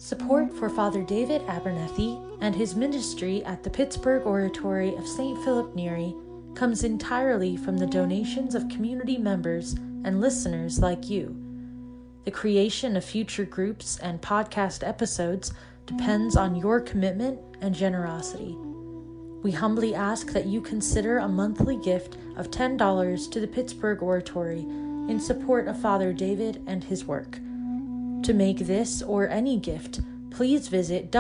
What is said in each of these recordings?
Support for Father David Abernethy and his ministry at the Pittsburgh Oratory of St. Philip Neri comes entirely from the donations of community members and listeners like you. The creation of future groups and podcast episodes depends on your commitment and generosity. We humbly ask that you consider a monthly gift of $10 to the Pittsburgh Oratory in support of Father David and his work. To make this or any gift, please visit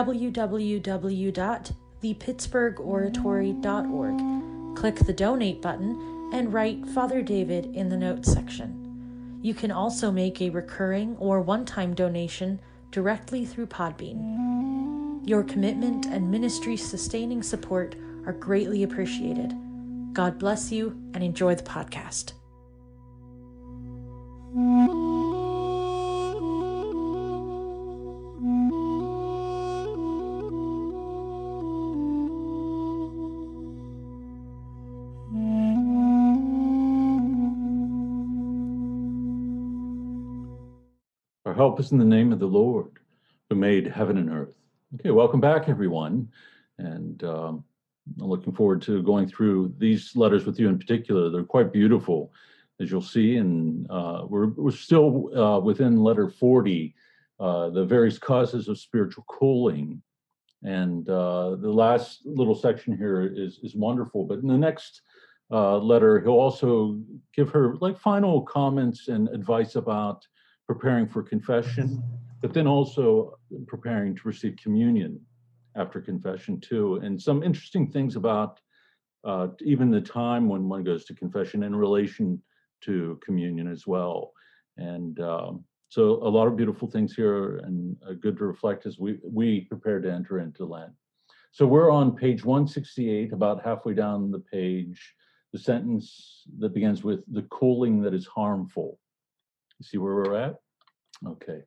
www.thepittsburghoratory.org, click the donate button, and write Father David in the notes section. You can also make a recurring or one-time donation directly through Podbean. Your commitment and ministry-sustaining support are greatly appreciated. God bless you and enjoy the podcast. Our help is in the name of the Lord, who made heaven and earth. Okay, welcome back, everyone. And I'm looking forward to going through these letters with you in particular. They're quite beautiful, as you'll see. And we're still within letter 40, the various causes of spiritual cooling. And the last little section here is wonderful. But in the next letter, he'll also give her like final comments and advice about preparing for confession, but then also preparing to receive communion after confession too. And some interesting things about even the time when one goes to confession in relation to communion as well. And so a lot of beautiful things here and good to reflect as we prepare to enter into Lent. So we're on page 168, about halfway down the page, the sentence that begins with the cooling that is harmful. You see where we're at? Okay.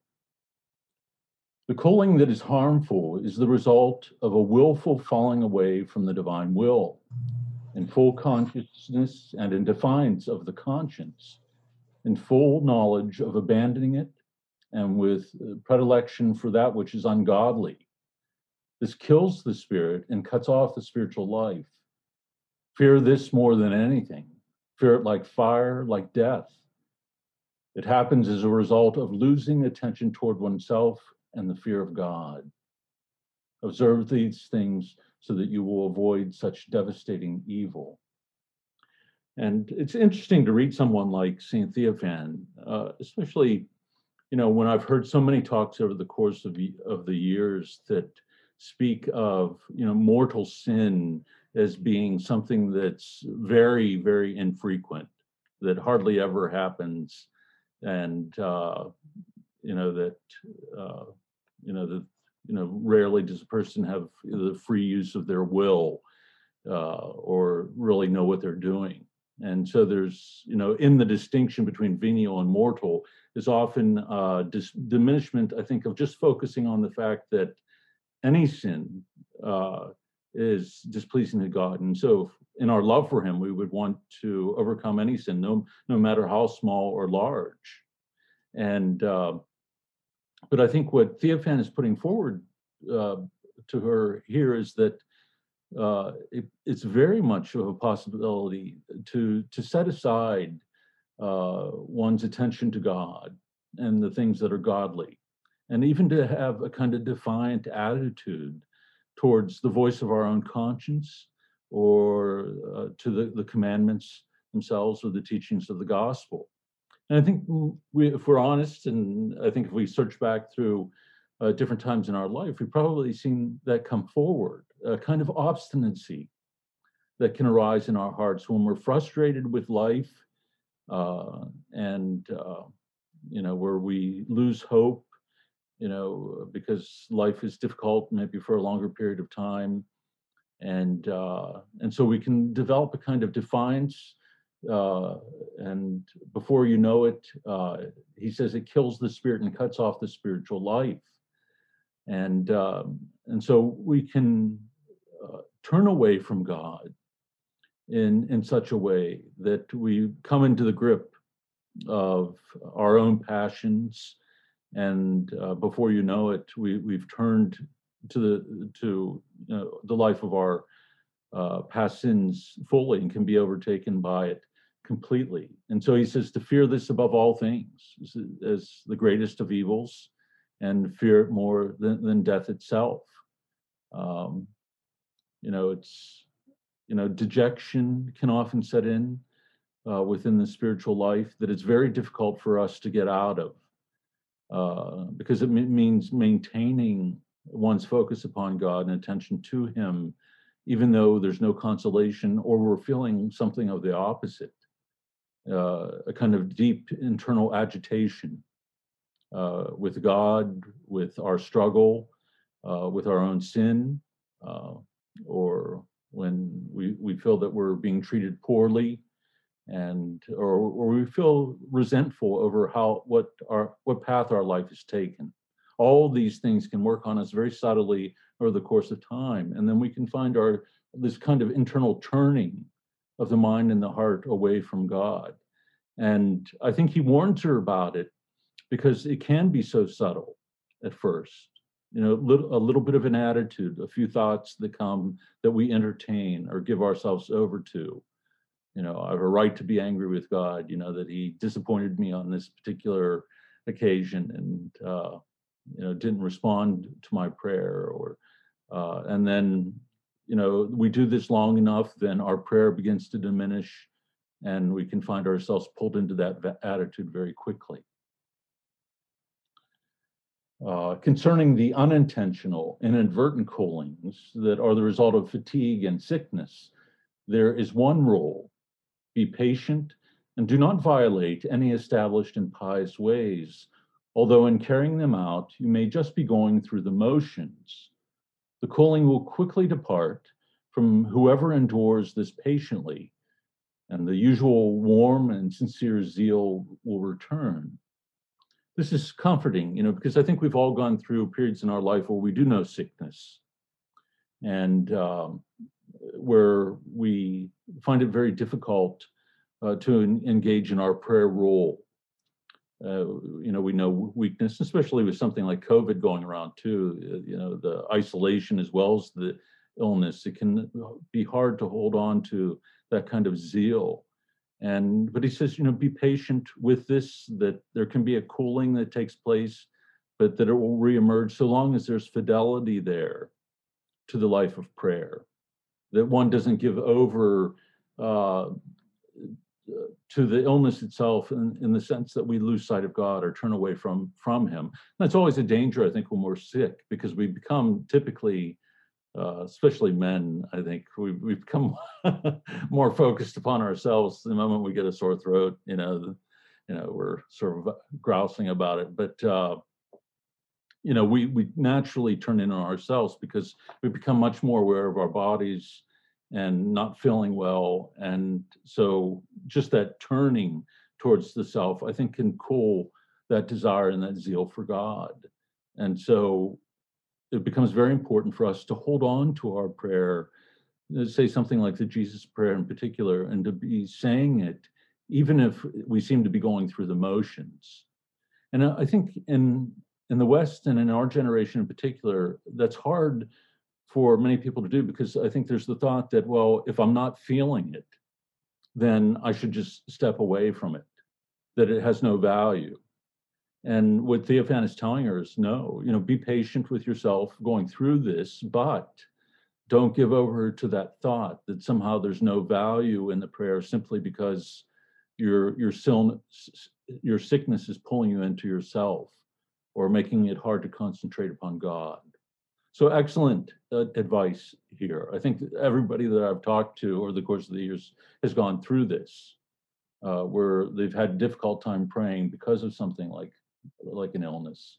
The cooling that is harmful is the result of a willful falling away from the divine will, in full consciousness and in defiance of the conscience, in full knowledge of abandoning it, and with predilection for that which is ungodly. This kills the spirit and cuts off the spiritual life. Fear this more than anything. Fear it like fire, like death. It happens as a result of losing attention toward oneself and the fear of God. Observe these things so that you will avoid such devastating evil. And it's interesting to read someone like St. Theophan, especially, when I've heard so many talks over the course of the years that speak of, mortal sin as being something that's very, very infrequent, that hardly ever happens. And rarely does a person have the free use of their will or really know what they're doing. And so there's, in the distinction between venial and mortal is often diminishment, I think, of just focusing on the fact that any sin is displeasing to God. And so in our love for him, we would want to overcome any sin, no matter how small or large. And but I think what Theophan is putting forward to her here is that it's very much of a possibility to set aside one's attention to God and the things that are godly, and even to have a kind of defiant attitude towards the voice of our own conscience or to the commandments themselves or the teachings of the gospel. And I think if we're honest, and I think if we search back through different times in our life, we've probably seen that come forward, a kind of obstinacy that can arise in our hearts when we're frustrated with life and where we lose hope, because life is difficult maybe for a longer period of time. And so we can develop a kind of defiance. And before you know it, he says it kills the spirit and cuts off the spiritual life. And so we can turn away from God in such a way that we come into the grip of our own passions And before you know it, we've turned to the life of our past sins fully and can be overtaken by it completely. And so he says to fear this above all things as the greatest of evils, and fear it more than death itself. Um, it's dejection can often set in within the spiritual life that it's very difficult for us to get out of, because it means maintaining one's focus upon God and attention to Him, even though there's no consolation or we're feeling something of the opposite, a kind of deep internal agitation with God, with our struggle, with our own sin, or when we feel that we're being treated poorly, and or we feel resentful over what path our life has taken. All these things can work on us very subtly over the course of time, and then we can find this kind of internal turning of the mind and the heart away from God. And I think he warns her about it because it can be so subtle at first. A little bit of an attitude, a few thoughts that come that we entertain or give ourselves over to. I have a right to be angry with God, that he disappointed me on this particular occasion and, didn't respond to my prayer, and then, we do this long enough, then our prayer begins to diminish and we can find ourselves pulled into that attitude very quickly. Concerning the unintentional, inadvertent callings that are the result of fatigue and sickness, there is one rule: be patient and do not violate any established and pious ways, although in carrying them out, you may just be going through the motions. The calling will quickly depart from whoever endures this patiently, and the usual warm and sincere zeal will return. This is comforting, because I think we've all gone through periods in our life where we do know sickness, and where we find it very difficult to engage in our prayer role. We know weakness, especially with something like COVID going around too, the isolation as well as the illness. It can be hard to hold on to that kind of zeal. But he says, be patient with this, that there can be a cooling that takes place, but that it will reemerge so long as there's fidelity there to the life of prayer, that one doesn't give over to the illness itself in the sense that we lose sight of God or turn away from him. That's always a danger, I think, when we're sick, because we become typically, especially men, I think we become more focused upon ourselves the moment we get a sore throat. We're sort of grousing about it, but we naturally turn in on ourselves because we become much more aware of our bodies and not feeling well. And so just that turning towards the self, I think, can cool that desire and that zeal for God. And so it becomes very important for us to hold on to our prayer, say something like the Jesus prayer in particular, and to be saying it even if we seem to be going through the motions. And I think in the West and in our generation in particular, that's hard for many people to do, because I think there's the thought that, well, if I'm not feeling it, then I should just step away from it, that it has no value. And what Theophan is telling her is, no, be patient with yourself going through this, but don't give over to that thought that somehow there's no value in the prayer simply because your sickness is pulling you into yourself or making it hard to concentrate upon God. So excellent advice here. I think that everybody that I've talked to over the course of the years has gone through this, where they've had a difficult time praying because of something like an illness.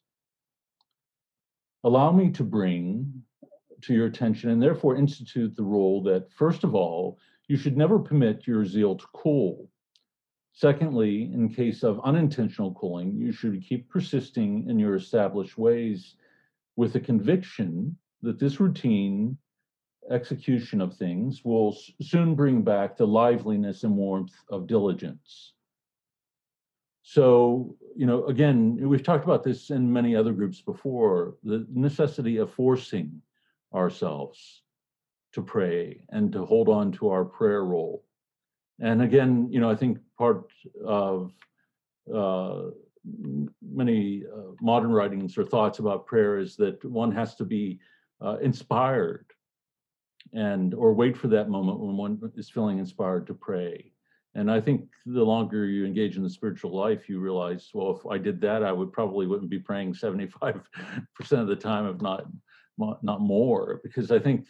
Allow me to bring to your attention and therefore institute the rule that, first of all, you should never permit your zeal to cool. Secondly, in case of unintentional cooling, you should keep persisting in your established ways with the conviction that this routine execution of things will soon bring back the liveliness and warmth of diligence. So, again, we've talked about this in many other groups before, the necessity of forcing ourselves to pray and to hold on to our prayer role. And again, I think part of many modern writings or thoughts about prayer is that one has to be inspired or wait for that moment when one is feeling inspired to pray. And I think the longer you engage in the spiritual life, you realize, well, if I did that, I wouldn't be praying 75% of the time, if not more, because I think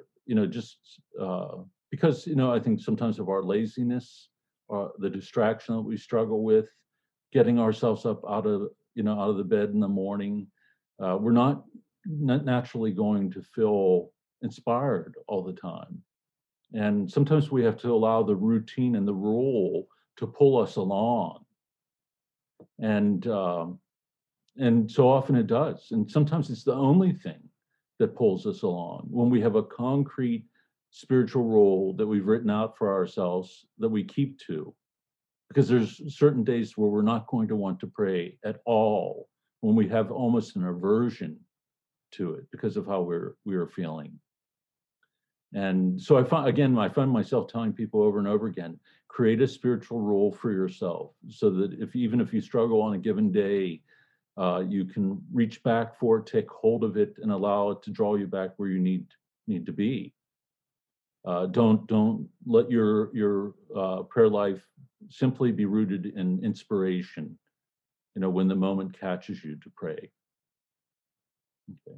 because I think sometimes of our laziness, the distraction that we struggle with, getting ourselves up out of the bed in the morning, we're not naturally going to feel inspired all the time. And sometimes we have to allow the routine and the rule to pull us along. And so often it does. And sometimes it's the only thing that pulls us along. When we have a concrete spiritual rule that we've written out for ourselves that we keep to, because there's certain days where we're not going to want to pray at all, when we have almost an aversion to it because of how we are feeling. And so I find myself telling people over and over again, create a spiritual rule for yourself, so that even if you struggle on a given day, you can reach back for it, take hold of it, and allow it to draw you back where you need to be. Don't let your prayer life simply be rooted in inspiration, when the moment catches you to pray. Okay.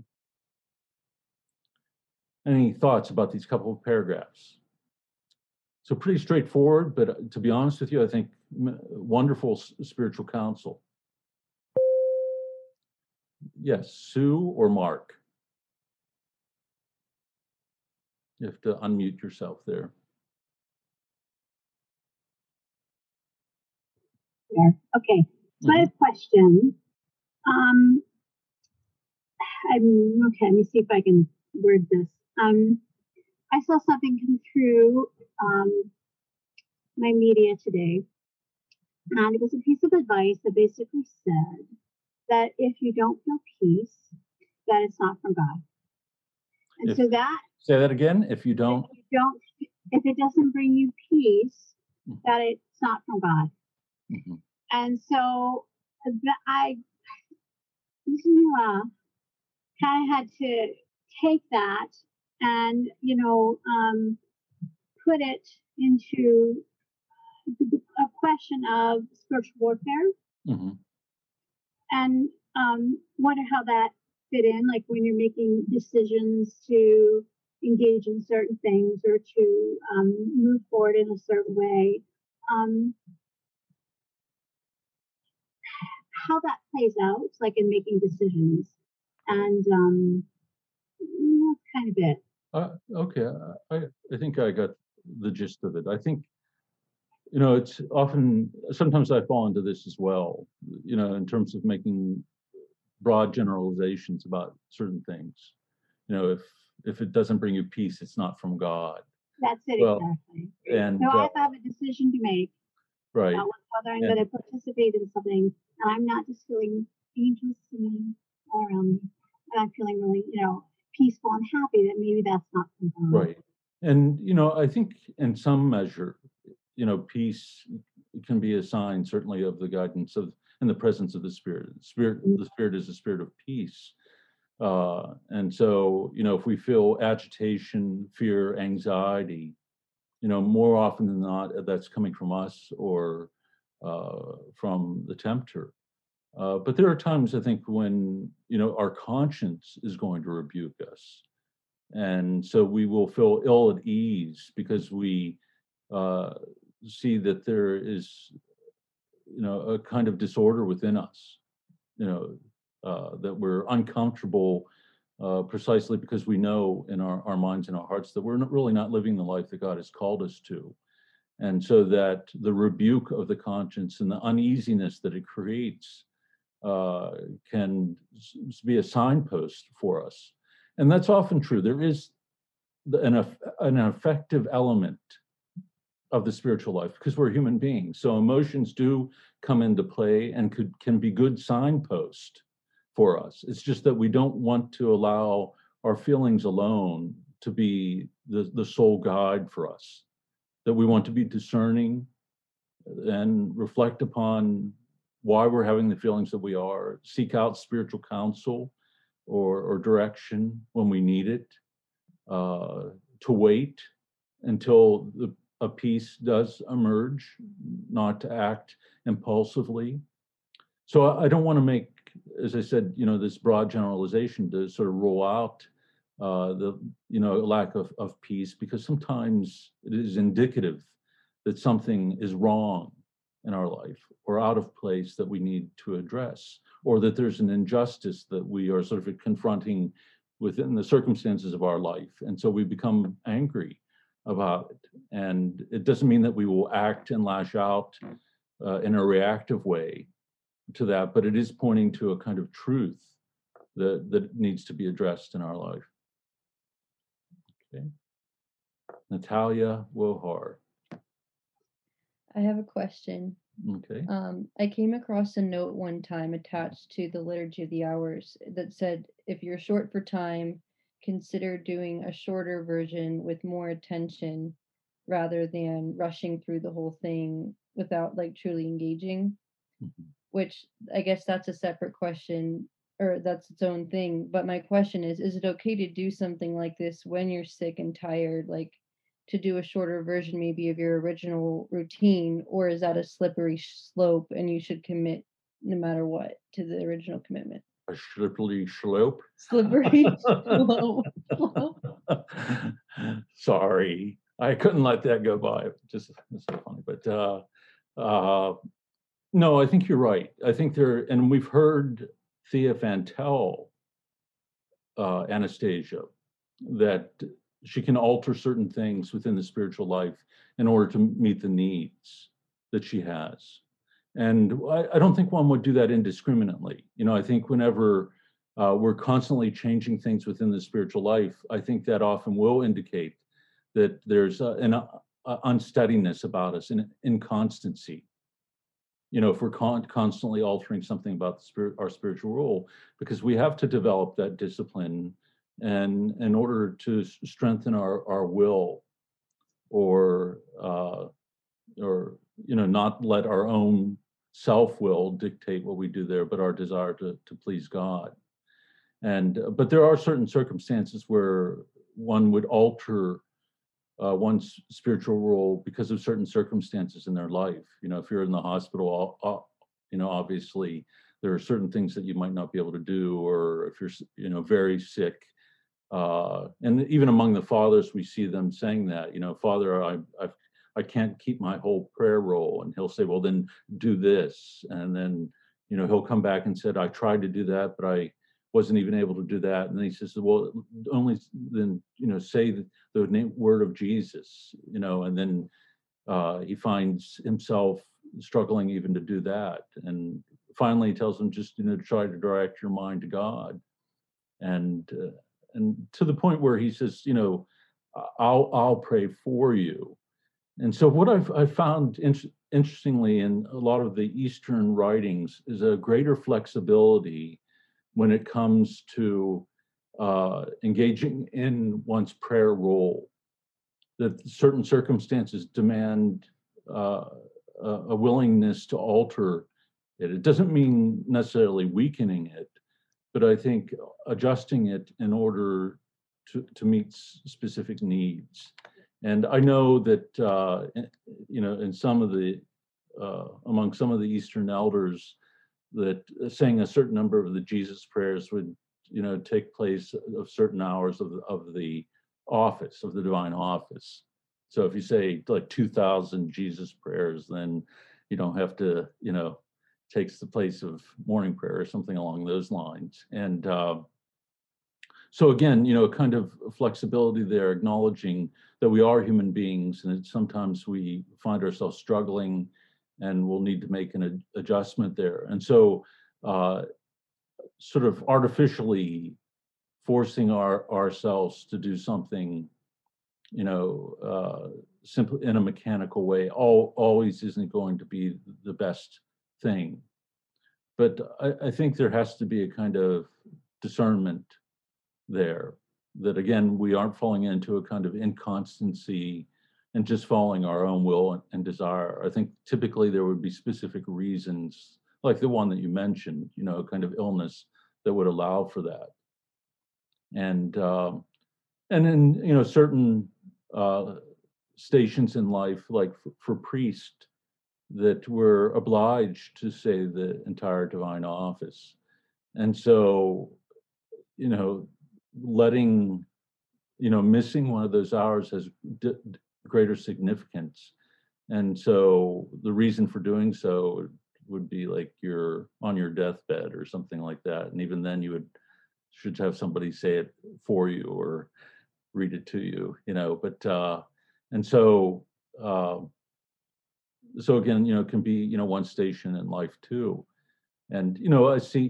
Any thoughts about these couple of paragraphs? So pretty straightforward, but to be honest with you, I think wonderful spiritual counsel. Yes, Sue or Mark? You have to unmute yourself there. Okay, so I have a question. Okay, let me see if I can word this. I saw something come through my media today, and it was a piece of advice that basically said that if you don't feel peace, that it's not from God. And say that again. If it doesn't bring you peace, that it's not from God. Mm-hmm. And so I kind of had to take that and put it into a question of spiritual warfare. Mm-hmm. And wonder how that fit in, like when you're making decisions to engage in certain things or to move forward in a certain way, how that plays out, like in making decisions. And that's kind of it. Okay, I think I got the gist of it. I think, it's sometimes I fall into this as well, in terms of making broad generalizations about certain things. If it doesn't bring you peace, it's not from God. That's it, exactly. And so I have a decision to make. Right. About whether I'm going to participate in something, and I'm not just feeling angels singing all around me, and I'm feeling really, peaceful and happy, that maybe that's not from God. Right. And, I think in some measure, peace can be a sign, certainly, of the guidance and the presence of the Spirit. The Spirit is a spirit of peace. And so, if we feel agitation, fear, anxiety, more often than not, that's coming from us or from the tempter. But there are times, I think, when, our conscience is going to rebuke us. And so we will feel ill at ease because we see that there is, a kind of disorder within us, that we're uncomfortable precisely because we know in our minds and our hearts that we're really not living the life that God has called us to. And so that the rebuke of the conscience and the uneasiness that it creates can be a signpost for us. And that's often true. There is an effective element of the spiritual life, because we're human beings. So emotions do come into play and can be good signpost for us. It's just that we don't want to allow our feelings alone to be the sole guide for us, that we want to be discerning and reflect upon why we're having the feelings that we are, seek out spiritual counsel or direction when we need it, to wait until a peace does emerge, not to act impulsively. So I don't want to make, as I said, this broad generalization to sort of rule out the lack of peace, because sometimes it is indicative that something is wrong in our life or out of place that we need to address, or that there's an injustice that we are sort of confronting within the circumstances of our life. And so we become angry about it. And it doesn't mean that we will act and lash out in a reactive way to that, but it is pointing to a kind of truth that needs to be addressed in our life. Okay. Natalia Wohar. I have a question. Okay. I came across a note one time attached to the Liturgy of the Hours that said, if you're short for time, consider doing a shorter version with more attention rather than rushing through the whole thing without like truly engaging, which I guess that's a separate question, or that's its own thing. But my question is it okay to do something like this when you're sick and tired, like to do a shorter version maybe of your original routine, or is that a slippery slope and you should commit no matter what to the original commitment? A slippery slope. Slippery slope. Sorry, I couldn't let that go by. Just it's so funny, but no, I think you're right. I think and we've heard Theophan tell Anastasia that she can alter certain things within the spiritual life in order to meet the needs that she has. And I don't think one would do that indiscriminately. I think whenever we're constantly changing things within the spiritual life, I think that often will indicate that there's an unsteadiness about us, an inconstancy. If we're constantly altering something about our spiritual role, because we have to develop that discipline, and in order to strengthen our will, or not let our own self-will dictate what we do there, but our desire to please God. But there are certain circumstances where one would alter one's spiritual role because of certain circumstances in their life. If you're in the hospital, obviously there are certain things that you might not be able to do, or if you're, very sick. And even among the fathers, we see them saying that, Father, I can't keep my whole prayer roll. And he'll say, well, then do this. And then, he'll come back and said, I tried to do that, but I wasn't even able to do that. And then he says, well, only then, say the word of Jesus, and then he finds himself struggling even to do that. And finally he tells him just, try to direct your mind to God. And to the point where he says, I'll pray for you. And so what I've found interestingly in a lot of the Eastern writings is a greater flexibility when it comes to engaging in one's prayer role, that certain circumstances demand a willingness to alter it. It doesn't mean necessarily weakening it, but I think adjusting it in order to meet specific needs. And I know that, in some of the, among some of the Eastern elders, that saying a certain number of the Jesus prayers would, take place of certain hours of the office, of the divine office. So if you say like 2,000 Jesus prayers, then you don't have to, takes the place of morning prayer or something along those lines. And so again, kind of flexibility there, acknowledging that we are human beings, and sometimes we find ourselves struggling and we'll need to make an adjustment there. And so sort of artificially forcing ourselves to do something simply in a mechanical way, always isn't going to be the best thing. But I think there has to be a kind of discernment there, that again, we aren't falling into a kind of inconstancy and just following our own will and desire. I think typically there would be specific reasons, like the one that you mentioned, kind of illness that would allow for that. And in certain stations in life, like for priests, that were obliged to say the entire divine office. And so, missing one of those hours has greater significance. And so the reason for doing so would be like you're on your deathbed or something like that. And even then should have somebody say it for you or read it to you, but, and so, so again, it can be, one station in life too. And, I see,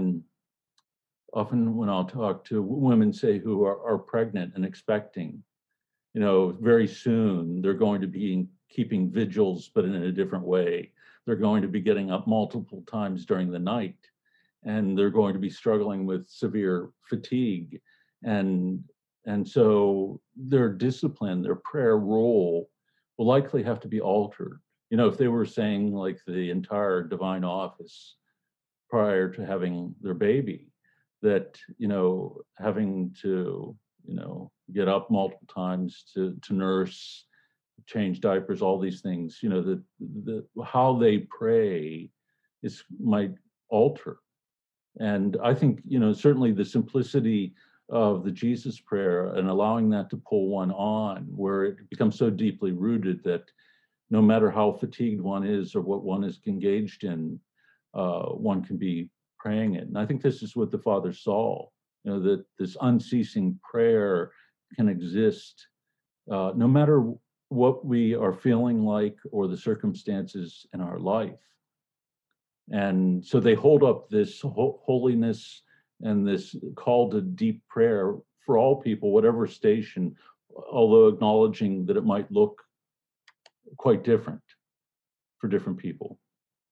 often when I'll talk to women, say, who are pregnant and expecting, very soon they're going to be keeping vigils, but in a different way. They're going to be getting up multiple times during the night, and they're going to be struggling with severe fatigue. And so their discipline, their prayer role will likely have to be altered. If they were saying like the entire divine office prior to having their baby, that, having to, get up multiple times to nurse, change diapers, all these things, the how they pray might alter. And I think, certainly the simplicity of the Jesus prayer and allowing that to pull one on, where it becomes so deeply rooted that no matter how fatigued one is or what one is engaged in, one can be praying it. And I think this is what the Father saw, that this unceasing prayer can exist no matter what we are feeling like or the circumstances in our life. And so they hold up this holiness and this call to deep prayer for all people, whatever station, although acknowledging that it might look quite different for different people.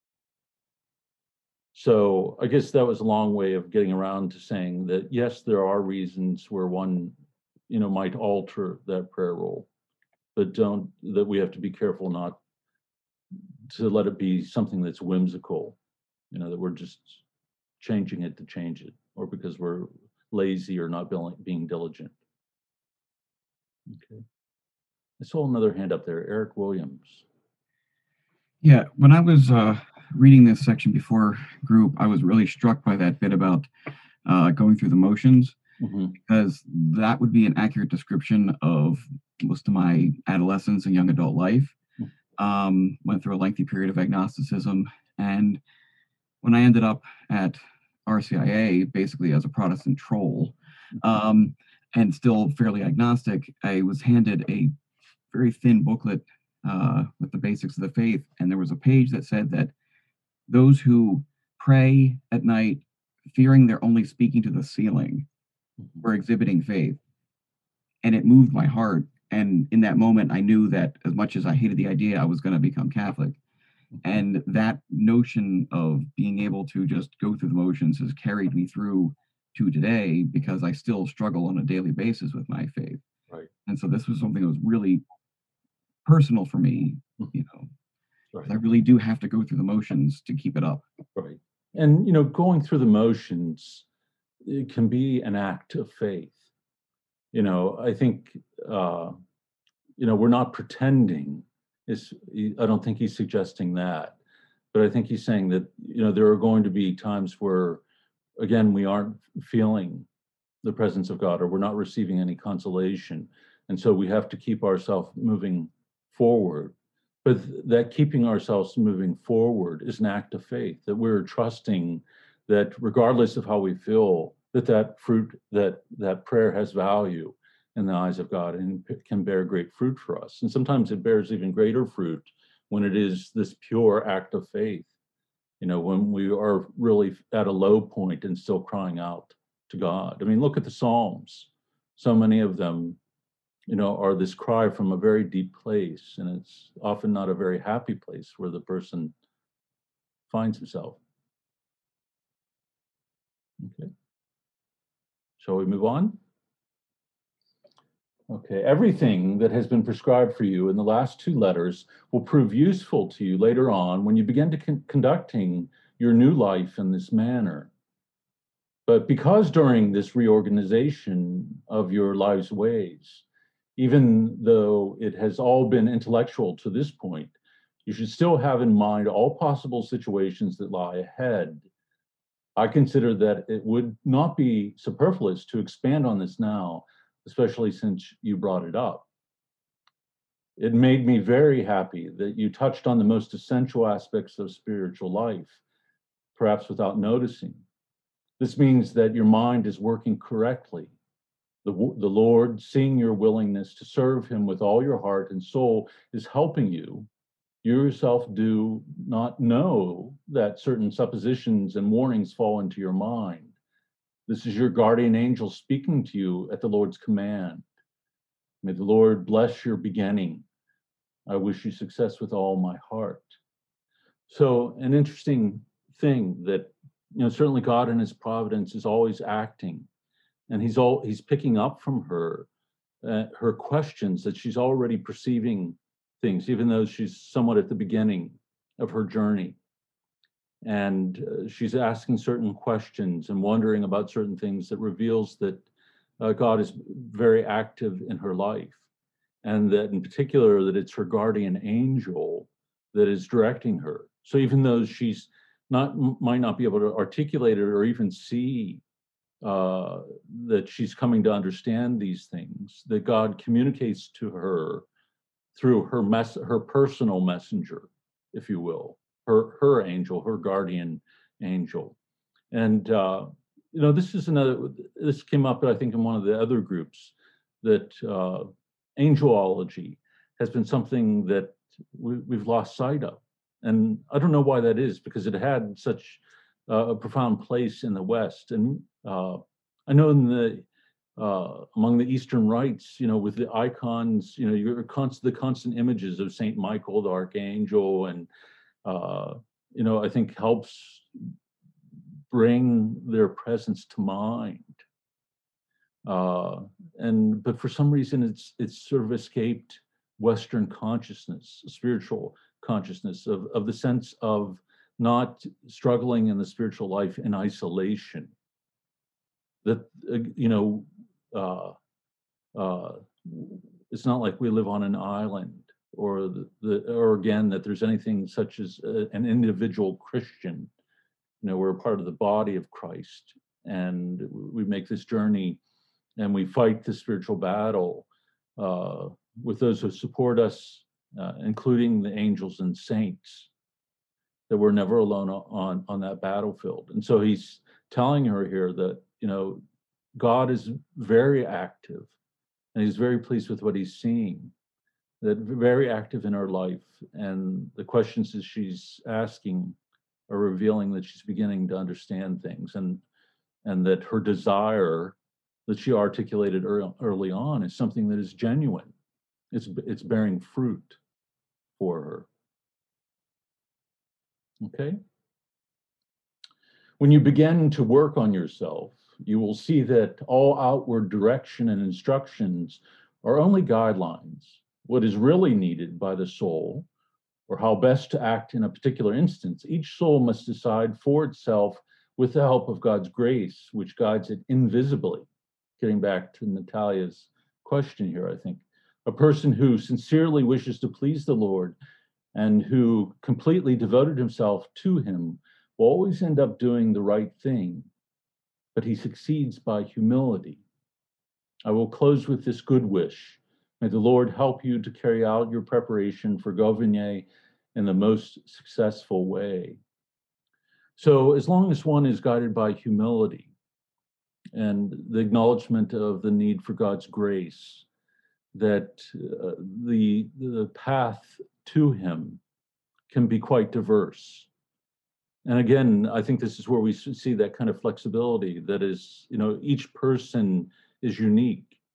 So I guess that was a long way of getting around to saying that, yes, there are reasons where one, might alter that prayer role, but that we have to be careful not to let it be something that's whimsical, that we're just changing it to change it, or because we're lazy or not being diligent. Okay. I saw another hand up there, Eric Williams. Yeah, when I was reading this section before group, I was really struck by that bit about going through the motions, because that would be an accurate description of most of my adolescence and young adult life. Went through a lengthy period of agnosticism, and when I ended up at RCIA, basically as a Protestant troll, and still fairly agnostic, I was handed a very thin booklet with the basics of the faith, and there was a page that said that those who pray at night, fearing they're only speaking to the ceiling, were exhibiting faith. And it moved my heart. And in that moment, I knew that as much as I hated the idea, I was going to become Catholic. And that notion of being able to just go through the motions has carried me through to today, because I still struggle on a daily basis with my faith. Right. And so this was something that was really personal for me, Right. I really do have to go through the motions to keep it up. Right. And, going through the motions, it can be an act of faith. I think, we're not pretending. I don't think he's suggesting that, but I think he's saying that, there are going to be times where, again, we aren't feeling the presence of God, or we're not receiving any consolation. And so we have to keep ourselves moving forward. But that keeping ourselves moving forward is an act of faith, that we're trusting that regardless of how we feel, that fruit, that prayer has value in the eyes of God and can bear great fruit for us. And sometimes it bears even greater fruit when it is this pure act of faith, when we are really at a low point and still crying out to God. I mean, look at the Psalms. So many of them are this cry from a very deep place, and it's often not a very happy place where the person finds himself. Okay. Shall we move on? Okay, everything that has been prescribed for you in the last two letters will prove useful to you later on when you begin to conducting your new life in this manner. But because during this reorganization of your life's ways, even though it has all been intellectual to this point, you should still have in mind all possible situations that lie ahead. I consider that it would not be superfluous to expand on this now, especially since you brought it up. It made me very happy that you touched on the most essential aspects of spiritual life, perhaps without noticing. This means that your mind is working correctly. The Lord, seeing your willingness to serve him with all your heart and soul, is helping you. You yourself do not know that certain suppositions and warnings fall into your mind. This is your guardian angel speaking to you at the Lord's command. May the Lord bless your beginning. I wish you success with all my heart. So an interesting thing that, certainly God in his providence is always acting, and he's picking up from her questions, that she's already perceiving things, even though she's somewhat at the beginning of her journey. And she's asking certain questions and wondering about certain things that reveals that God is very active in her life. And that in particular, that it's her guardian angel that is directing her. So even though she's might not be able to articulate it or even see that she's coming to understand these things, that God communicates to her through her personal messenger, if you will, her angel, her guardian angel. And this came up, I think, in one of the other groups, that angelology has been something that we've lost sight of. And I don't know why that is, because it had such a profound place in the West. And I know in among the Eastern rites, with the icons, the constant images of Saint Michael, the Archangel, and I think helps bring their presence to mind. But for some reason, it's sort of escaped Western consciousness, spiritual consciousness, of the sense of not struggling in the spiritual life in isolation. That it's not like we live on an island, or or again that there's anything such as an individual Christian. We're a part of the body of Christ, and we make this journey, and we fight the spiritual battle with those who support us, including the angels and saints, that we're never alone on that battlefield. And so he's telling her here that, God is very active, and he's very pleased with what he's seeing, that very active in her life. And the questions that she's asking are revealing that she's beginning to understand things, and that her desire that she articulated early on is something that is genuine. It's bearing fruit for her. Okay? When you begin to work on yourself, you will see that all outward direction and instructions are only guidelines. What is really needed by the soul, or how best to act in a particular instance, each soul must decide for itself with the help of God's grace, which guides it invisibly. Getting back to Natalia's question here, I think. A person who sincerely wishes to please the Lord and who completely devoted himself to him will always end up doing the right thing, but he succeeds by humility. I will close with this good wish. May the Lord help you to carry out your preparation for Gauvigny in the most successful way. So as long as one is guided by humility and the acknowledgement of the need for God's grace, that the path to him can be quite diverse. And again, I think this is where we see that kind of flexibility, that is, each person is unique,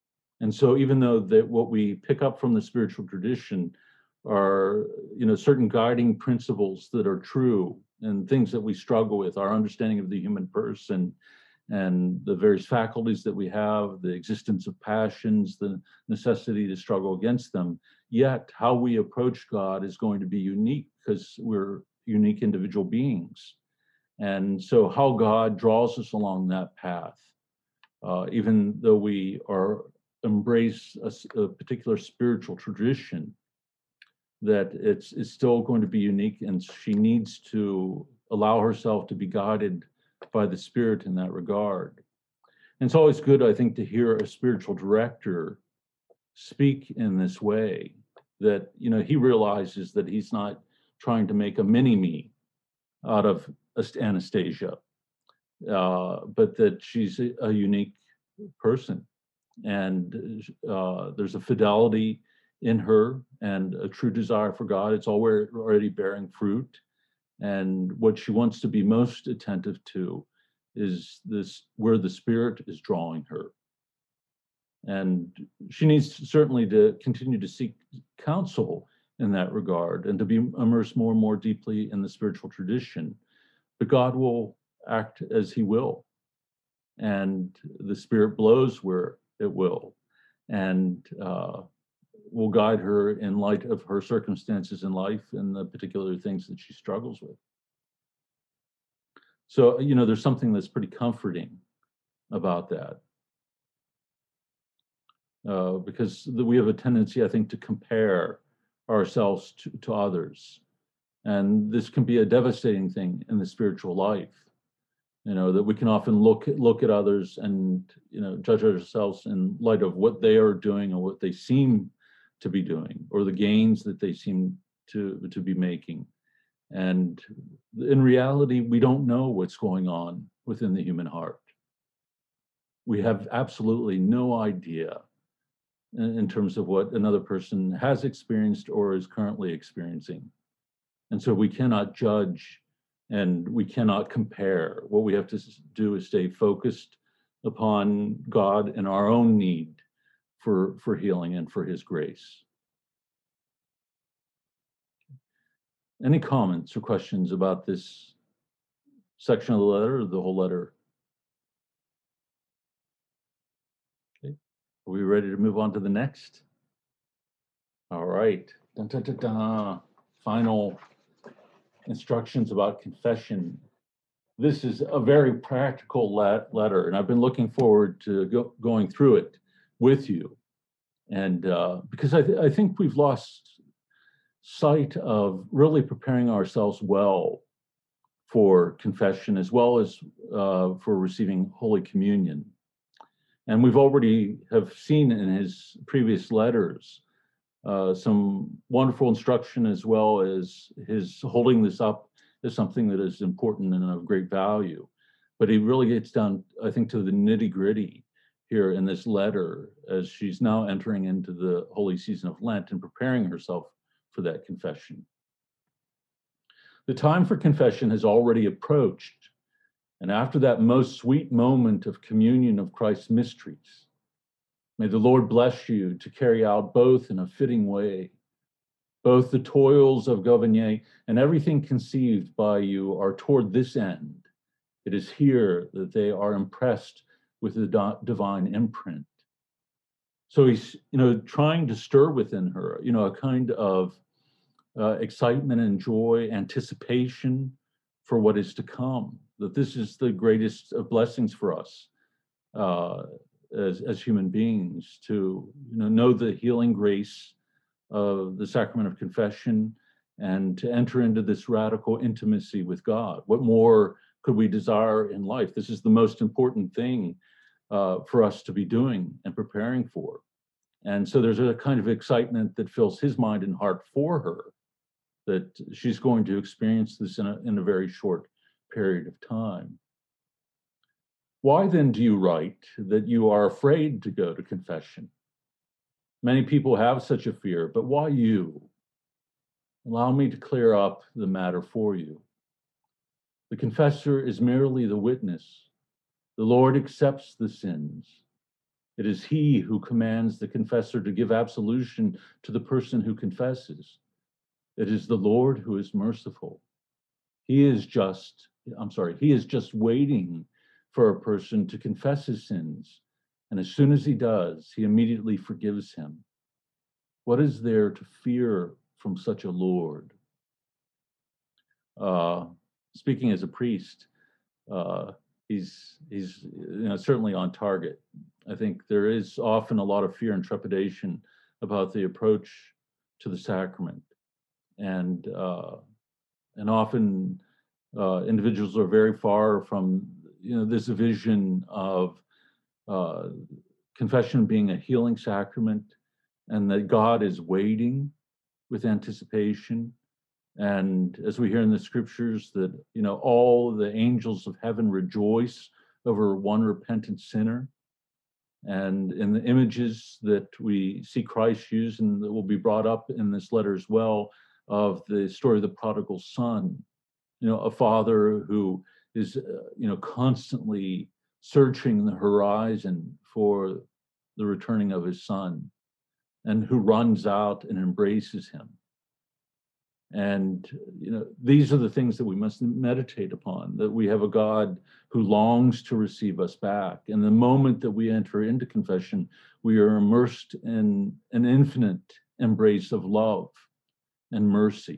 And so even though that what we pick up from the spiritual tradition are, certain guiding principles that are true and things that we struggle with, our understanding of the human person and the various faculties that we have, the existence of passions, the necessity to struggle against them, yet how we approach God is going to be unique because we're unique individual beings. And so how God draws us along that path, even though we embrace a particular spiritual tradition, that it's still going to be unique, and she needs to allow herself to be guided by the Spirit in that regard. And it's always good, I think, to hear a spiritual director speak in this way, that, he realizes that he's not trying to make a mini-me out of Anastasia, but that she's a unique person. And there's a fidelity in her and a true desire for God. It's already bearing fruit. And what she wants to be most attentive to is this, where the Spirit is drawing her. And she needs certainly to continue to seek counsel in that regard and to be immersed more and more deeply in the spiritual tradition. But God will act as he will. And the Spirit blows where it will, and will guide her in light of her circumstances in life and the particular things that she struggles with. So, there's something that's pretty comforting about that. Because we have a tendency, I think, to compare ourselves to others. And this can be a devastating thing in the spiritual life. That we can often look at others and, judge ourselves in light of what they are doing or what they seem to be doing, or the gains that they seem to be making. And in reality, we don't know what's going on within the human heart. We have absolutely no idea in terms of what another person has experienced or is currently experiencing. And so we cannot judge and we cannot compare. What we have to do is stay focused upon God and our own need for healing and for his grace. Any comments or questions about this section of the letter or the whole letter? Okay. Are we ready to move on to the next? All right. Dun, dun, dun, dun. Final instructions about confession. This is a very practical letter, and I've been looking forward to going through it with you. And because I think we've lost sight of really preparing ourselves well for confession, as well as for receiving Holy Communion. And we've already have seen in his previous letters some wonderful instruction, as well as his holding this up as something that is important and of great value. But he really gets down, I think, to the nitty-gritty here in this letter, as she's now entering into the holy season of Lent and preparing herself for that confession. The time for confession has already approached, and after that most sweet moment of communion of Christ's mysteries, may the Lord bless you to carry out both in a fitting way. Both the toils of Gauvigny and everything conceived by you are toward this end. It is here that they are impressed with the divine imprint. So he's, trying to stir within her, a kind of excitement and joy, anticipation for what is to come, that this is the greatest of blessings for us as human beings, to know the healing grace of the sacrament of confession and to enter into this radical intimacy with God. What more could we desire in life? This is the most important thing for us to be doing and preparing for. And so there's a kind of excitement that fills his mind and heart for her, that she's going to experience this in a very short period of time. Why then do you write that you are afraid to go to confession? Many people have such a fear, but why you? Allow me to clear up the matter for you. The confessor is merely the witness. The Lord accepts the sins. It is he who commands the confessor to give absolution to the person who confesses. It is the Lord who is merciful. He is just waiting for a person to confess his sins. And as soon as he does, he immediately forgives him. What is there to fear from such a Lord? Speaking as a priest, he's certainly on target. I think there is often a lot of fear and trepidation about the approach to the sacrament, and often individuals are very far from this vision of confession being a healing sacrament, and that God is waiting with anticipation. And as we hear in the scriptures, that all the angels of heaven rejoice over one repentant sinner. And in the images that we see Christ use, and that will be brought up in this letter as well, of the story of the prodigal son, a father who is constantly searching the horizon for the returning of his son, and who runs out and embraces him. And these are the things that we must meditate upon, that we have a God who longs to receive us back. And the moment that we enter into confession, we are immersed in an infinite embrace of love and mercy.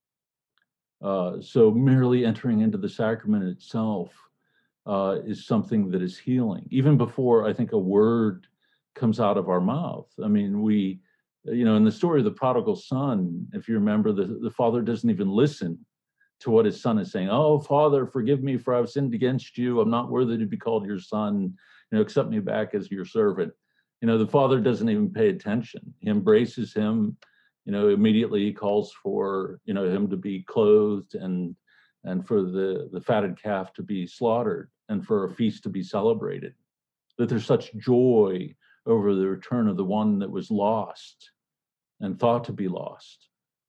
So merely entering into the sacrament itself is something that is healing, even before I think a word comes out of our mouth. I mean, in the story of the prodigal son, if you remember, the father doesn't even listen to what his son is saying. Oh, Father, forgive me, for I've sinned against you. I'm not worthy to be called your son. Accept me back as your servant. The father doesn't even pay attention. He embraces him. Immediately he calls for him to be clothed, and for the fatted calf to be slaughtered, and for a feast to be celebrated. That there's such joy over the return of the one that was lost and thought to be lost.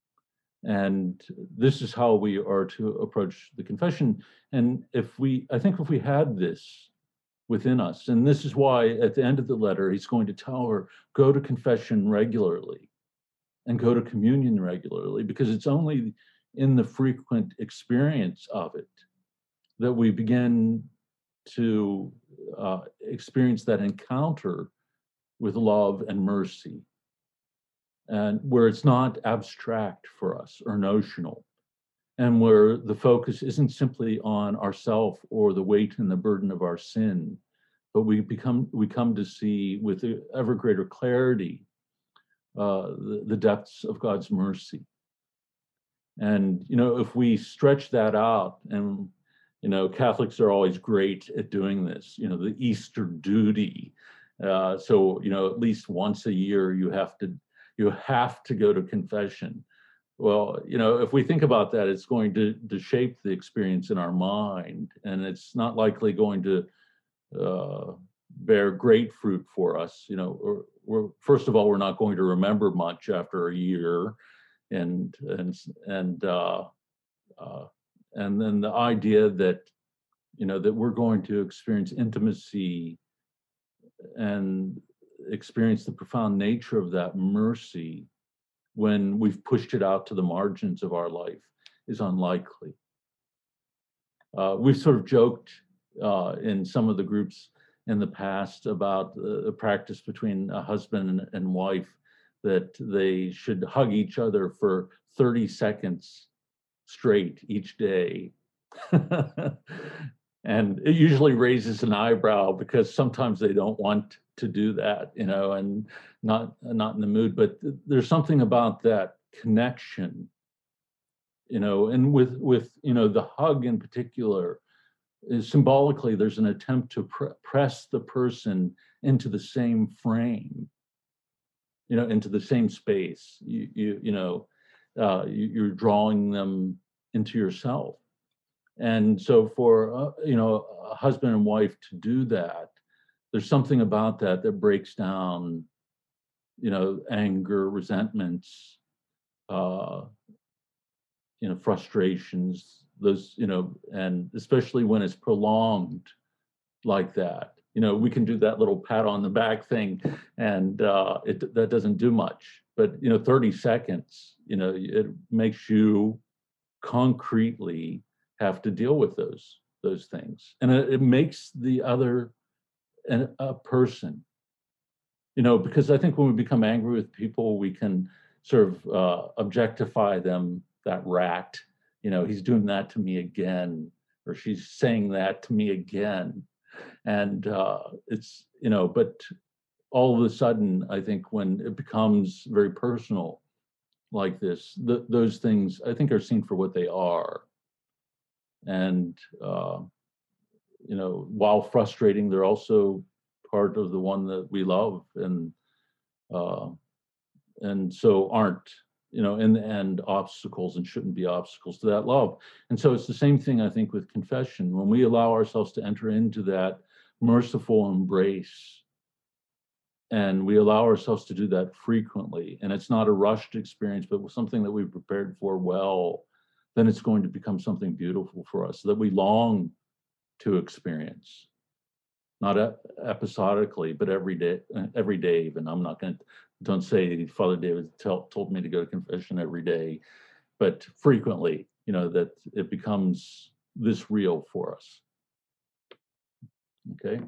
And this is how we are to approach the confession. And I think if we had this within us, and this is why at the end of the letter, he's going to tell her, go to confession regularly and go to communion regularly, because it's only in the frequent experience of it that we begin to experience that encounter with love and mercy, and where it's not abstract for us or notional, and where the focus isn't simply on ourself or the weight and the burden of our sin, but we come to see with ever greater clarity the depths of God's mercy. And if we stretch that out, and Catholics are always great at doing this, the Easter duty. So at least once a year you have to go to confession. Well, if we think about that, it's going to shape the experience in our mind, and it's not likely going to bear great fruit for us. We're first of all, we're not going to remember much after a year, and then the idea that that we're going to experience intimacy and experience the profound nature of that mercy when we've pushed it out to the margins of our life is unlikely. We've sort of joked in some of the groups in the past about a practice between a husband and wife, that they should hug each other for 30 seconds straight each day. And it usually raises an eyebrow, because sometimes they don't want to do that, and not in the mood. But there's something about that connection, and with the hug in particular, is symbolically there's an attempt to press the person into the same frame, into the same space. You're drawing them into yourself. And so for a husband and wife to do that, there's something about that that breaks down anger, resentments, frustrations, those, and especially when it's prolonged like that, We can do that little pat on the back thing, and that doesn't do much. But 30 seconds, it makes you concretely have to deal with those things, and it makes the other a person. Because I think when we become angry with people, we can sort of objectify them. That rat, he's doing that to me again, or she's saying that to me again. And it's, but all of a sudden, I think when it becomes very personal like this, those things I think are seen for what they are. And, while frustrating, they're also part of the one that we love, and so aren't, in the end, obstacles, and shouldn't be obstacles to that love. And so it's the same thing, I think, with confession. When we allow ourselves to enter into that merciful embrace, and we allow ourselves to do that frequently, and it's not a rushed experience, but something that we've prepared for well, then it's going to become something beautiful for us that we long to experience. Not episodically, but every day even. I'm not going to, don't say Father David told me to go to confession every day, but frequently, that it becomes this real for us. Okay.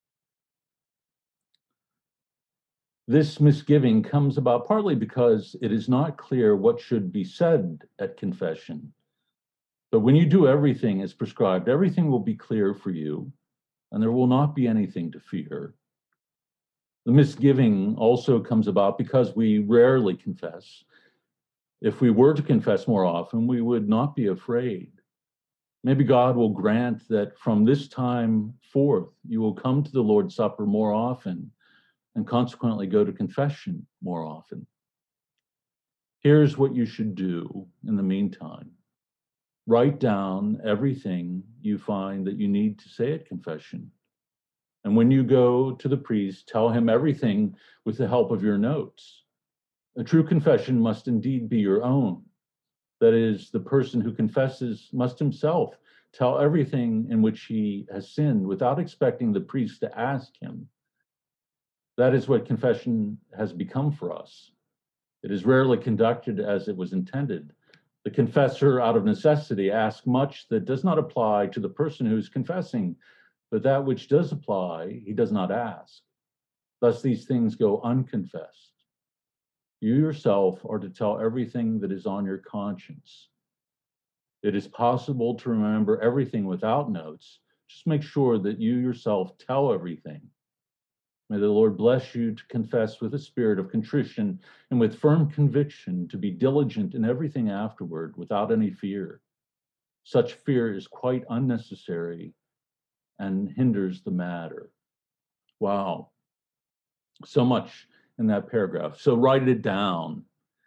This misgiving comes about partly because it is not clear what should be said at confession. But when you do everything as prescribed, everything will be clear for you, and there will not be anything to fear. The misgiving also comes about because we rarely confess. If we were to confess more often, we would not be afraid. Maybe God will grant that from this time forth, you will come to the Lord's Supper more often, and consequently go to confession more often. Here's what you should do in the meantime. Write down everything you find that you need to say at confession. And when you go to the priest, tell him everything with the help of your notes. A true confession must indeed be your own. That is, the person who confesses must himself tell everything in which he has sinned without expecting the priest to ask him. That is what confession has become for us. It is rarely conducted as it was intended. The confessor, out of necessity, asks much that does not apply to the person who is confessing, but that which does apply, he does not ask. Thus, these things go unconfessed. You yourself are to tell everything that is on your conscience. It is possible to remember everything without notes. Just make sure that you yourself tell everything. May the Lord bless you to confess with a spirit of contrition and with firm conviction, to be diligent in everything afterward without any fear. Such fear is quite unnecessary and hinders the matter. Wow. So much in that paragraph. So write it down.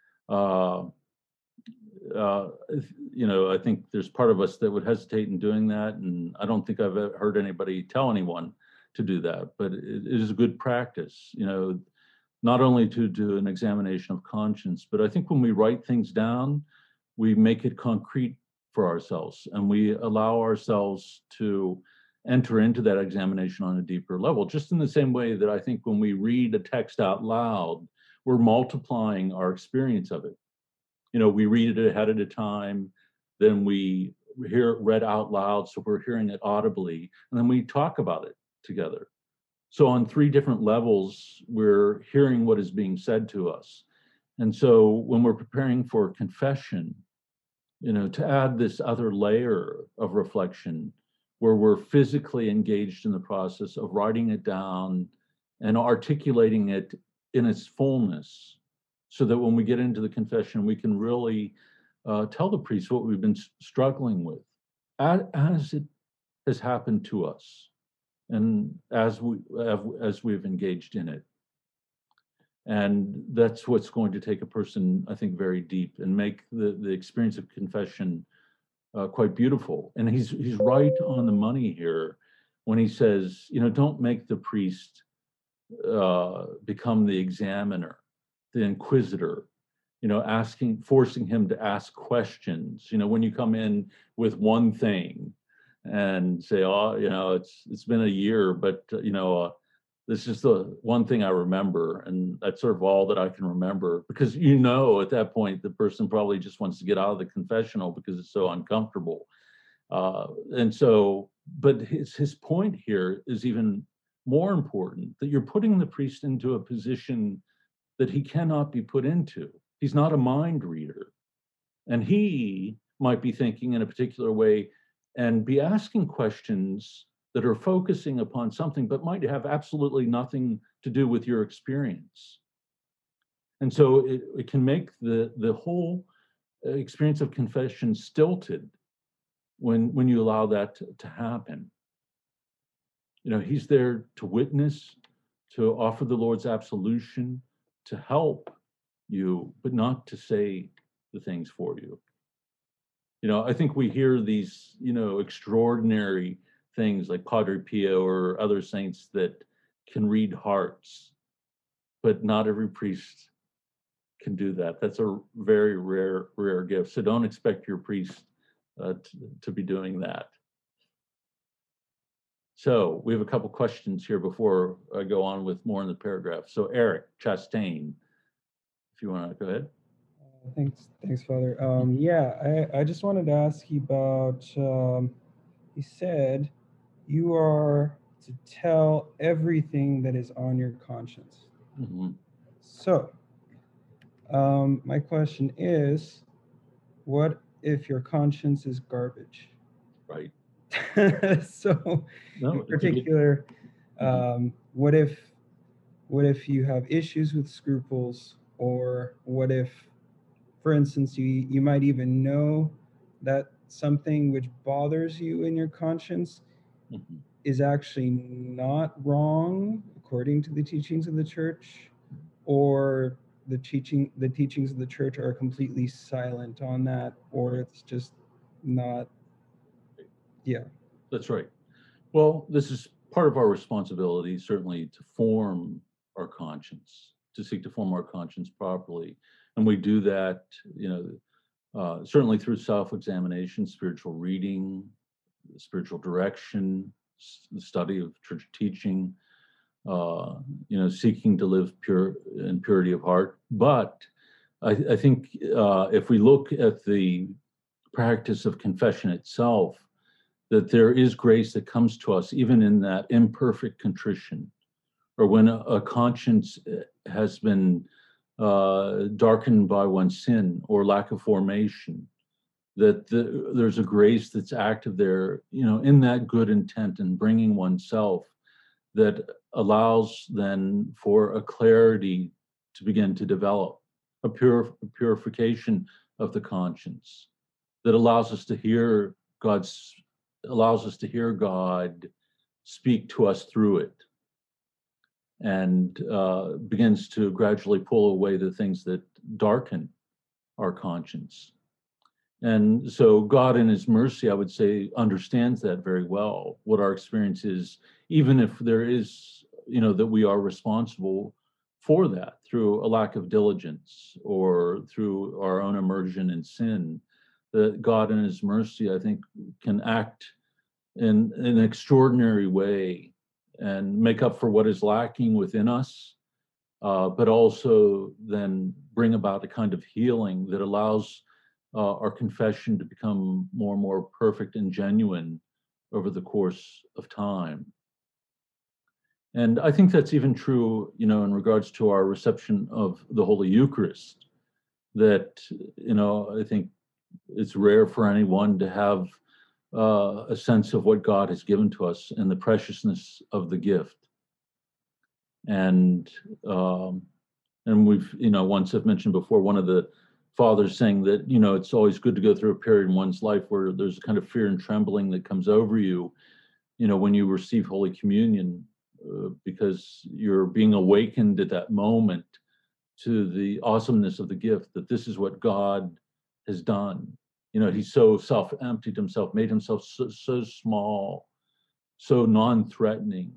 I think there's part of us that would hesitate in doing that, and I don't think I've ever heard anybody tell anyone to do that, but it is a good practice, not only to do an examination of conscience, but I think when we write things down, we make it concrete for ourselves, and we allow ourselves to enter into that examination on a deeper level, just in the same way that I think when we read a text out loud, we're multiplying our experience of it. We read it ahead of the time, then we hear it read out loud, so we're hearing it audibly, and then we talk about it together. So on 3 different levels, we're hearing what is being said to us. And so when we're preparing for confession, to add this other layer of reflection, where we're physically engaged in the process of writing it down and articulating it in its fullness, so that when we get into the confession, we can really tell the priest what we've been struggling with, as it has happened to us, and as we've engaged in it. And that's what's going to take a person, I think, very deep, and make the experience of confession quite beautiful. And he's right on the money here when he says, don't make the priest become the examiner, the inquisitor, forcing him to ask questions. When you come in with one thing, and say, oh, it's been a year, but this is the one thing I remember, and that's sort of all that I can remember, because at that point the person probably just wants to get out of the confessional because it's so uncomfortable. And so, but his point here is even more important, that you're putting the priest into a position that he cannot be put into. He's not a mind reader, and he might be thinking in a particular way and be asking questions that are focusing upon something but might have absolutely nothing to do with your experience. And so it can make the whole experience of confession stilted when you allow that to happen. He's there to witness, to offer the Lord's absolution, to help you, but not to say the things for you. I think we hear these, extraordinary things like Padre Pio or other saints that can read hearts, but not every priest can do that. That's a very rare gift. So don't expect your priest to be doing that. So we have a couple questions here before I go on with more in the paragraph. So Eric Chastain, if you want to go ahead. Thanks, Father. I just wanted to ask you about, he said, you are to tell everything that is on your conscience. Mm-hmm. So, my question is, what if your conscience is garbage? Right. So, in particular, what if you have issues with scruples, or what if, for instance, you might even know that something which bothers you in your conscience is actually not wrong according to the teachings of the church, or the teachings of the church are completely silent on that, or it's just not. Yeah. That's right. Well, this is part of our responsibility, certainly, to form our conscience, to seek to form our conscience properly. And we do that, certainly through self-examination, spiritual reading, spiritual direction, the study of church teaching, seeking to live pure in purity of heart. But I think if we look at the practice of confession itself, that there is grace that comes to us even in that imperfect contrition, or when a conscience has been darkened by one's sin or lack of formation, that there's a grace that's active there, in that good intent and bringing oneself, that allows then for a clarity to begin to develop, a purification of the conscience that allows us to hear God speak to us through it, and begins to gradually pull away the things that darken our conscience. And so God in his mercy, I would say, understands that very well, what our experience is, even if there is, that we are responsible for that through a lack of diligence or through our own immersion in sin. That God in his mercy, I think, can act in an extraordinary way and make up for what is lacking within us, but also then bring about a kind of healing that allows our confession to become more and more perfect and genuine over the course of time. And I think that's even true, in regards to our reception of the Holy Eucharist, that, I think it's rare for anyone to have a sense of what God has given to us and the preciousness of the gift. And we've, once I've mentioned before, one of the fathers saying that, it's always good to go through a period in one's life where there's a kind of fear and trembling that comes over you, when you receive Holy Communion, because you're being awakened at that moment to the awesomeness of the gift, that this is what God has done. He's so self-emptied himself, made himself so small, so non-threatening,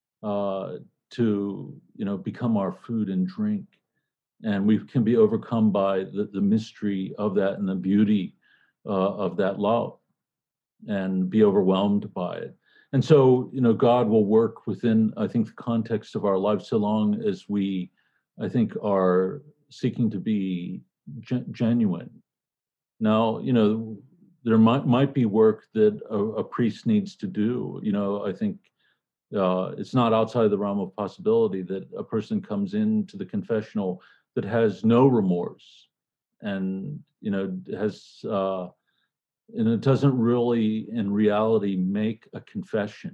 to, become our food and drink. And we can be overcome by the mystery of that and the beauty of that love. and be overwhelmed by it. And so, God will work within, I think, the context of our lives, so long as we, I think, are seeking to be genuine. Now, there might be work that a priest needs to do. I think it's not outside the realm of possibility that a person comes into the confessional that has no remorse, and has and it doesn't really in reality make a confession.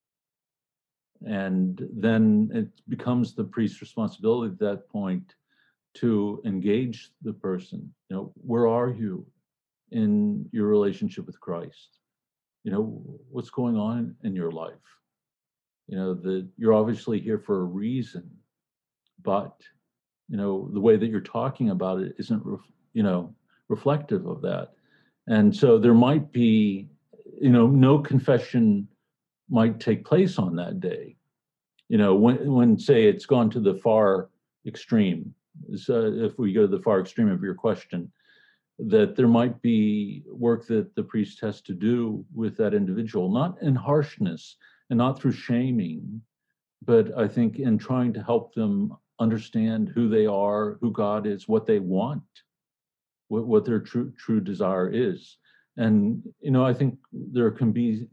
And then it becomes the priest's responsibility at that point to engage the person. Where are you in your relationship with Christ? What's going on in your life? That you're obviously here for a reason, but the way that you're talking about it isn't reflective of that. And so there might be, no confession might take place on that day. When say it's gone to the far extreme, if we go to the far extreme of your question, that there might be work that the priest has to do with that individual, not in harshness and not through shaming, but I think in trying to help them understand who they are, who God is, what they want, what their true desire is. And, I think there can be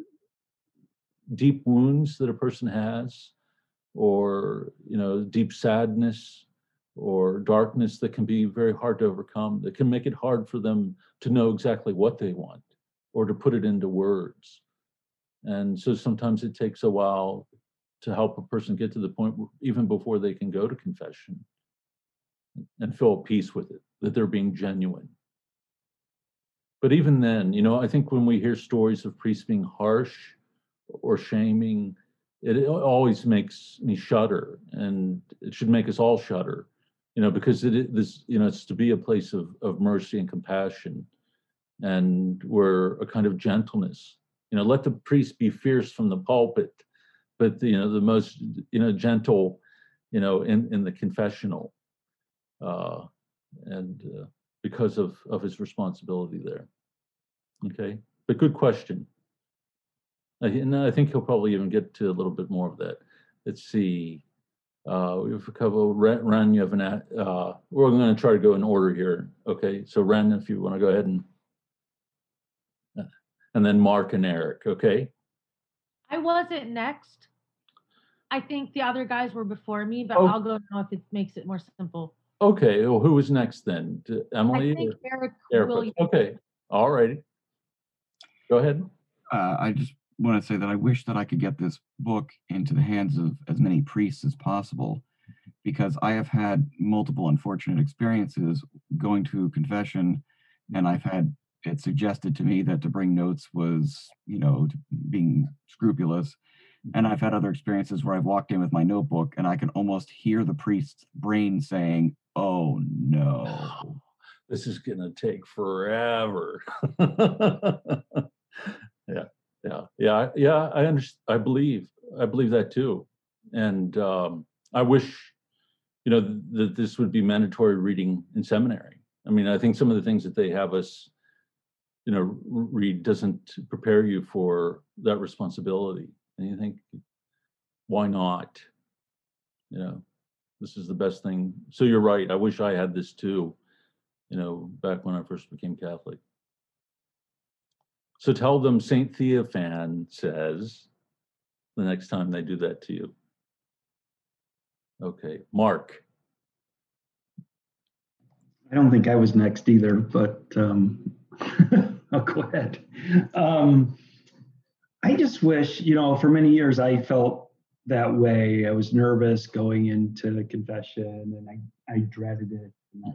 deep wounds that a person has, or, deep sadness or darkness that can be very hard to overcome, that can make it hard for them to know exactly what they want or to put it into words. And so sometimes it takes a while to help a person get to the point even before they can go to confession and feel at peace with it, that they're being genuine. But even then, I think when we hear stories of priests being harsh or shaming, it always makes me shudder, and it should make us all shudder, because it's to be a place of mercy and compassion, and where a kind of gentleness, let the priest be fierce from the pulpit, but the most gentle, in the confessional, and because of his responsibility there. Okay, but good question. And I think he'll probably even get to a little bit more of that. Let's see. We have a couple. Ren, you have an. We're going to try to go in order here. Okay, so Ren, if you want to go ahead and then Mark and Eric. Okay. I wasn't next. I think the other guys were before me, but I'll go now if it makes it more simple. Okay. Well, who was next then? Emily? I think Eric Williams. Okay. All righty. Go ahead. I just want to say that I wish that I could get this book into the hands of as many priests as possible, because I have had multiple unfortunate experiences going to confession, and I've had it suggested to me that to bring notes was, being scrupulous. And I've had other experiences where I've walked in with my notebook and I can almost hear the priest's brain saying, "Oh no, this is going to take forever." Yeah. I understand. I believe that too. And I wish, that this would be mandatory reading in seminary. I mean, I think some of the things that they have us, read doesn't prepare you for that responsibility. And you think, why not? This is the best thing. So you're right. I wish I had this too, back when I first became Catholic. So tell them St. Theophan says the next time they do that to you. Okay, Mark. I don't think I was next either, but I'll go ahead. I just wish, for many years I felt that way. I was nervous going into confession, and I dreaded it.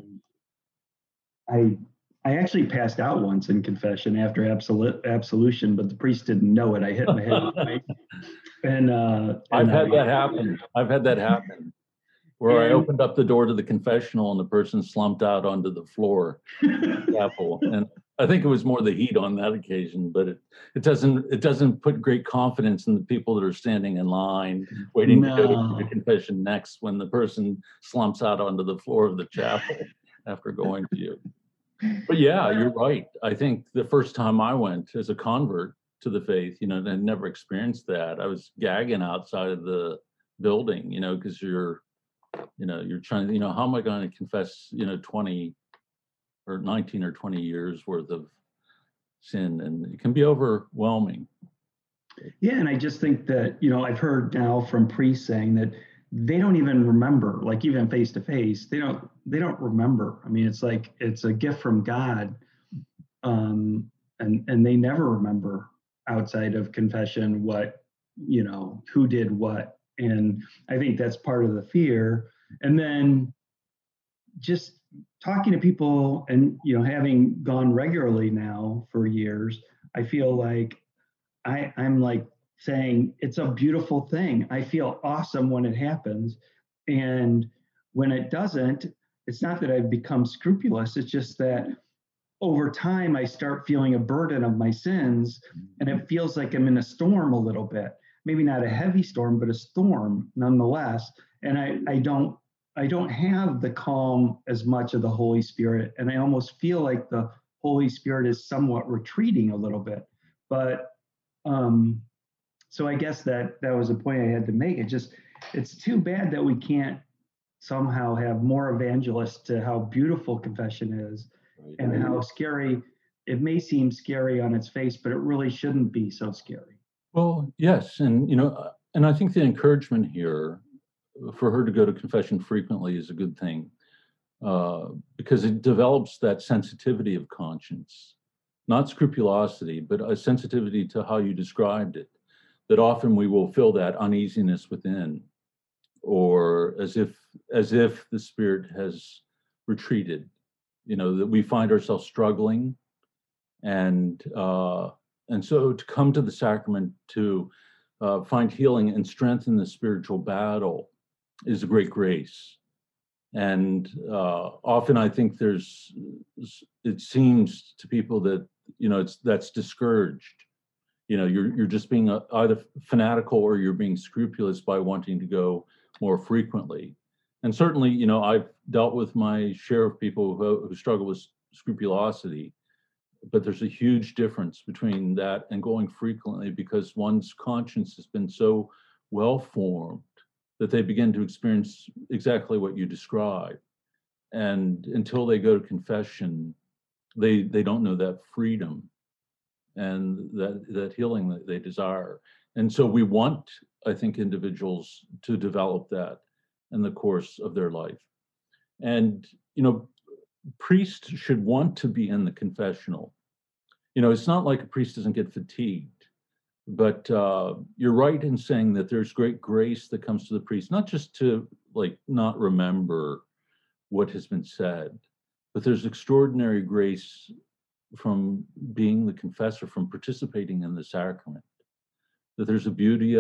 And I actually passed out once in confession after absolution, but the priest didn't know it. I hit my head on the mic. And I've had that happen. Where I opened up the door to the confessional and the person slumped out onto the floor. Chapel. And I think it was more the heat on that occasion, but it doesn't put great confidence in the people that are standing in line waiting to go to the confession next when the person slumps out onto the floor of the chapel after going to you. But yeah, you're right. I think the first time I went as a convert to the faith, and I never experienced that. I was gagging outside of the building, because you're trying to, how am I going to confess, 20 or 19 or 20 years worth of sin? And it can be overwhelming. Yeah, and I just think that, I've heard now from priests saying that they don't even remember, like even face to face, they don't remember. I mean, it's like it's a gift from God, and they never remember outside of confession what, who did what, and I think that's part of the fear. And then just talking to people, and having gone regularly now for years, I feel like I'm like saying it's a beautiful thing. I feel awesome when it happens. And when it doesn't, it's not that I've become scrupulous. It's just that over time, I start feeling a burden of my sins. And it feels like I'm in a storm a little bit. Maybe not a heavy storm, but a storm nonetheless. And I don't have the calm as much of the Holy Spirit. And I almost feel like the Holy Spirit is somewhat retreating a little bit. But so I guess that was a point I had to make. It's too bad that we can't somehow have more evangelists to how beautiful confession is, and how scary it may seem scary on its face, but it really shouldn't be so scary. Well, yes, and and I think the encouragement here for her to go to confession frequently is a good thing, because it develops that sensitivity of conscience, not scrupulosity, but a sensitivity to how you described it, that often we will feel that uneasiness within, or as if the Spirit has retreated, that we find ourselves struggling. And so to come to the sacrament to find healing and strength in the spiritual battle is a great grace. And often I think it seems to people that, that's discouraged. You're just being either fanatical or you're being scrupulous by wanting to go more frequently. And certainly, I've dealt with my share of people who struggle with scrupulosity, but there's a huge difference between that and going frequently, because one's conscience has been so well formed that they begin to experience exactly what you described. And until they go to confession, they don't know that freedom and that healing that they desire. And so we want, I think, individuals to develop that in the course of their life. And, priests should want to be in the confessional. It's not like a priest doesn't get fatigued, but you're right in saying that there's great grace that comes to the priest, not just to not remember what has been said, but there's extraordinary grace from being the confessor, from participating in the sacrament, that there's a beauty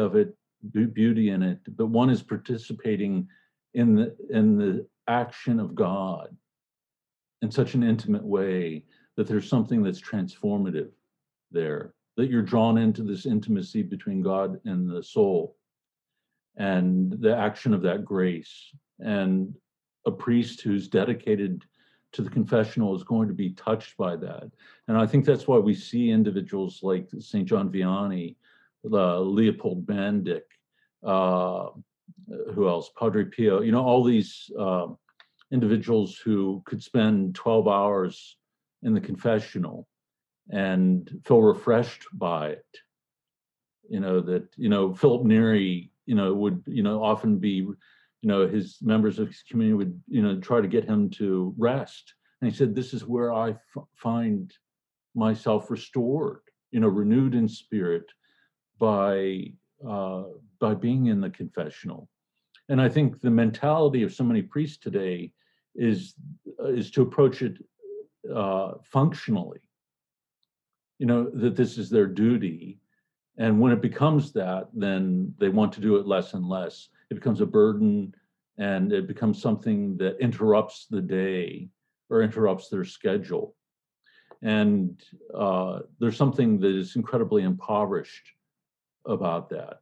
in it, but one is participating in the action of God in such an intimate way that there's something that's transformative there, that you're drawn into this intimacy between God and the soul, and the action of that grace. And a priest who's dedicated to the confessional is going to be touched by that. And I think that's why we see individuals like St. John Vianney, Leopold Bandic, who else? Padre Pio, all these individuals who could spend 12 hours in the confessional and feel refreshed by it. Philip Neri, would, often be, his members of his community would, try to get him to rest. And he said, this is where I find myself restored, renewed in spirit by being in the confessional. And I think the mentality of so many priests today is to approach it functionally, that this is their duty. And when it becomes that, then they want to do it less and less. It becomes a burden, and it becomes something that interrupts the day or interrupts their schedule. And there's something that is incredibly impoverished about that.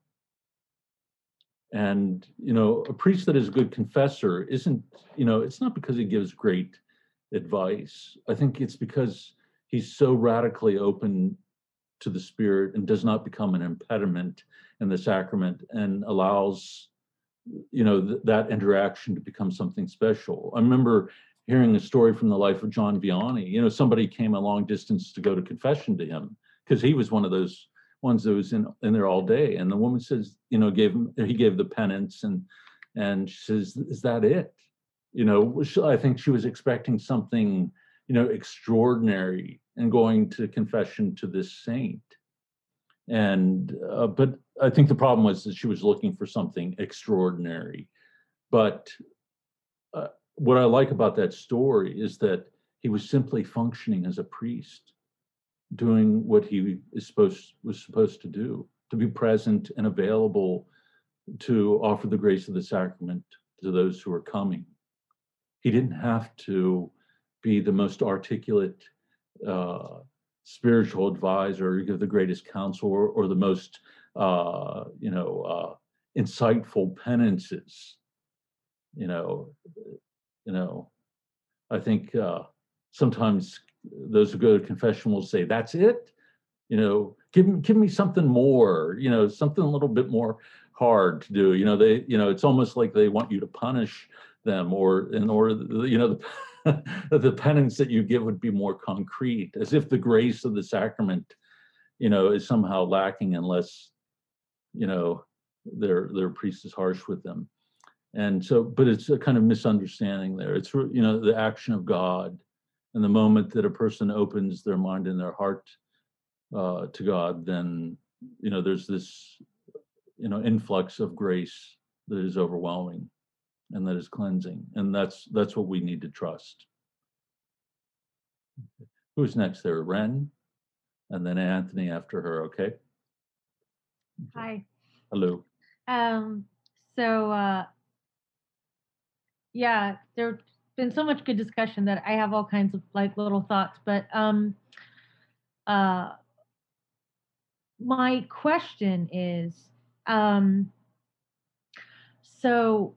And, a priest that is a good confessor isn't, it's not because he gives great advice. I think it's because he's so radically open to the Spirit and does not become an impediment in the sacrament and allows, that interaction to become something special. I remember hearing a story from the life of John Vianney. Somebody came a long distance to go to confession to him because he was one of those ones that was in there all day. And the woman says, he gave the penance and she says, "Is that it?" I think she was expecting something, extraordinary and going to confession to this saint. And, but I think the problem was that she was looking for something extraordinary. But what I like about that story is that he was simply functioning as a priest, doing what he was supposed to do, to be present and available to offer the grace of the sacrament to those who are coming. He didn't have to be the most articulate spiritual advisor, or give the greatest counsel, or the most insightful penances. I think sometimes those who go to confession will say, "That's it. Give me something more. Something a little bit more hard to do." It's almost like they want you to punish them, or in order, the penance that you give would be more concrete, as if the grace of the sacrament, is somehow lacking unless, their priest is harsh with them. And so, but it's a kind of misunderstanding there. It's, the action of God, and the moment that a person opens their mind and their heart to God, then, there's this, influx of grace that is overwhelming and that is cleansing. And that's what we need to trust. Who's next there? Ren, and then Anthony after her, okay? Hi. Hello. Yeah, there's been so much good discussion that I have all kinds of like little thoughts, but my question is, so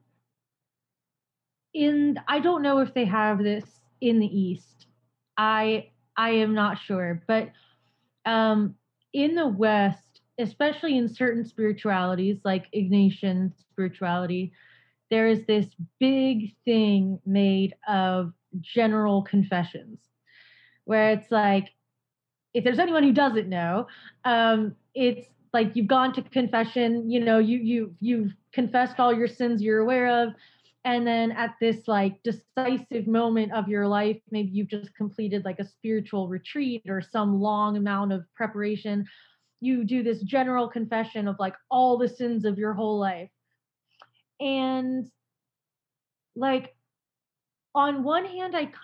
I don't know if they have this in the East. I am not sure, but in the West, especially in certain spiritualities like Ignatian spirituality, there is this big thing made of general confessions, where it's like, if there's anyone who doesn't know, it's like you've gone to confession, you've confessed all your sins you're aware of, and then at this like decisive moment of your life, maybe you've just completed like a spiritual retreat or some long amount of preparation, you do this general confession of like all the sins of your whole life. And like, on one hand, I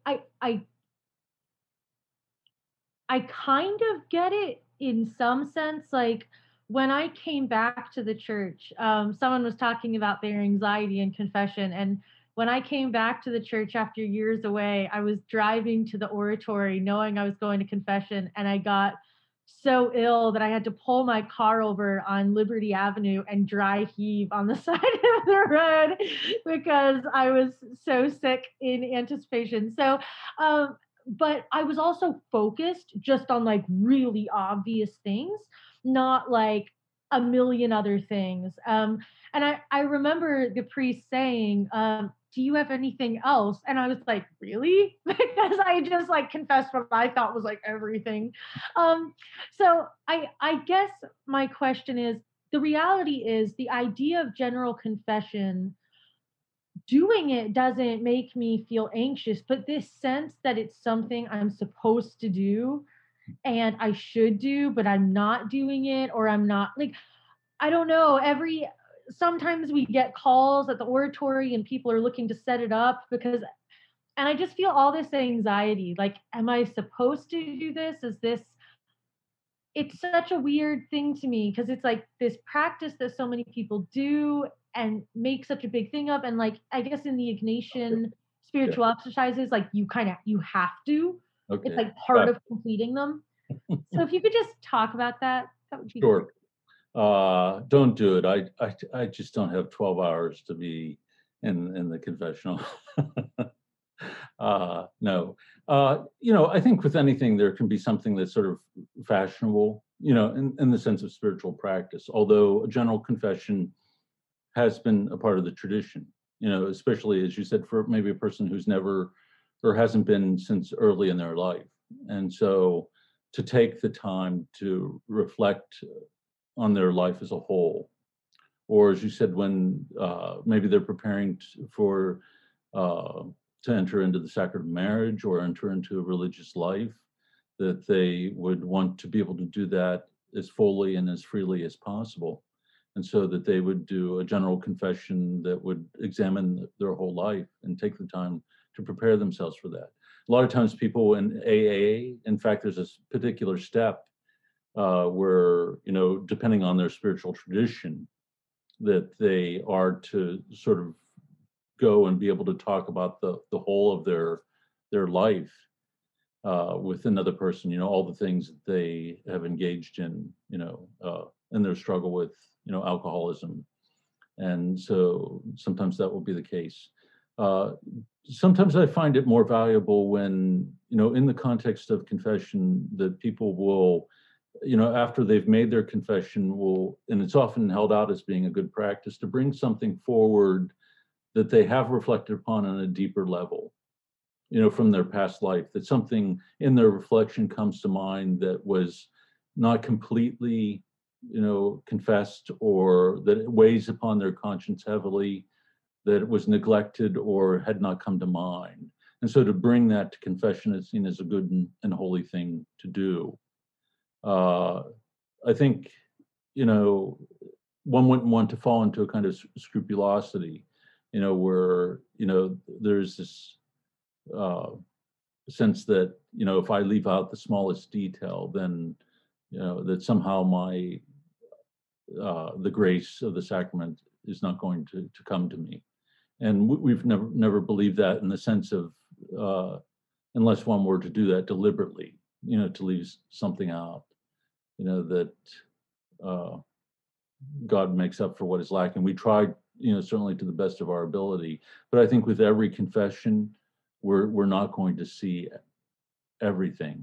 kind of get it in some sense. Like, when I came back to the church, someone was talking about their anxiety and confession. And when I came back to the church after years away, I was driving to the oratory knowing I was going to confession, and I got so ill that I had to pull my car over on Liberty Avenue and dry heave on the side of the road because I was so sick in anticipation. So, but I was also focused just on like really obvious things, not like a million other things. And I remember the priest saying, "Do you have anything else?" And I was like, "Really?" Because I just like confessed what I thought was like everything. So I guess my question is, the reality is the idea of general confession, doing it doesn't make me feel anxious, but this sense that it's something I'm supposed to do and I should do, but I'm not doing it, or I'm not like, I don't know, sometimes we get calls at the oratory and people are looking to set it up and I just feel all this anxiety. Like, am I supposed to do this? It's such a weird thing to me because it's like this practice that so many people do and make such a big thing of. And like, I guess in the Ignatian spiritual exercises, like you have to, it's like part of completing them. So if you could just talk about that would be sure. Great. Don't do it. I just don't have 12 hours to be in the confessional. No. I think with anything, there can be something that's sort of fashionable, in the sense of spiritual practice, although a general confession has been a part of the tradition, especially, as you said, for maybe a person who's never or hasn't been since early in their life. And so to take the time to reflect on their life as a whole, or as you said, when maybe they're preparing for to enter into the sacrament of marriage or enter into a religious life, that they would want to be able to do that as fully and as freely as possible. And so that they would do a general confession that would examine their whole life and take the time to prepare themselves for that. A lot of times people in AA, in fact, there's a particular step where, depending on their spiritual tradition, that they are to sort of go and be able to talk about the whole of their life with another person, all the things that they have engaged in, in their struggle with, alcoholism. And so sometimes that will be the case. Sometimes I find it more valuable when, in the context of confession, that people will, after they've made their confession, and it's often held out as being a good practice, to bring something forward that they have reflected upon on a deeper level, from their past life, that something in their reflection comes to mind that was not completely, confessed, or that it weighs upon their conscience heavily, that it was neglected or had not come to mind. And so to bring that to confession is seen as a good and holy thing to do. I think, one wouldn't want to fall into a kind of scrupulosity, where, there's this sense that, if I leave out the smallest detail, then, that somehow the grace of the sacrament is not going to come to me. And we've never believed that, in the sense of, unless one were to do that deliberately, to leave something out, that God makes up for what is lacking. We try, certainly to the best of our ability, but I think with every confession, we're not going to see everything,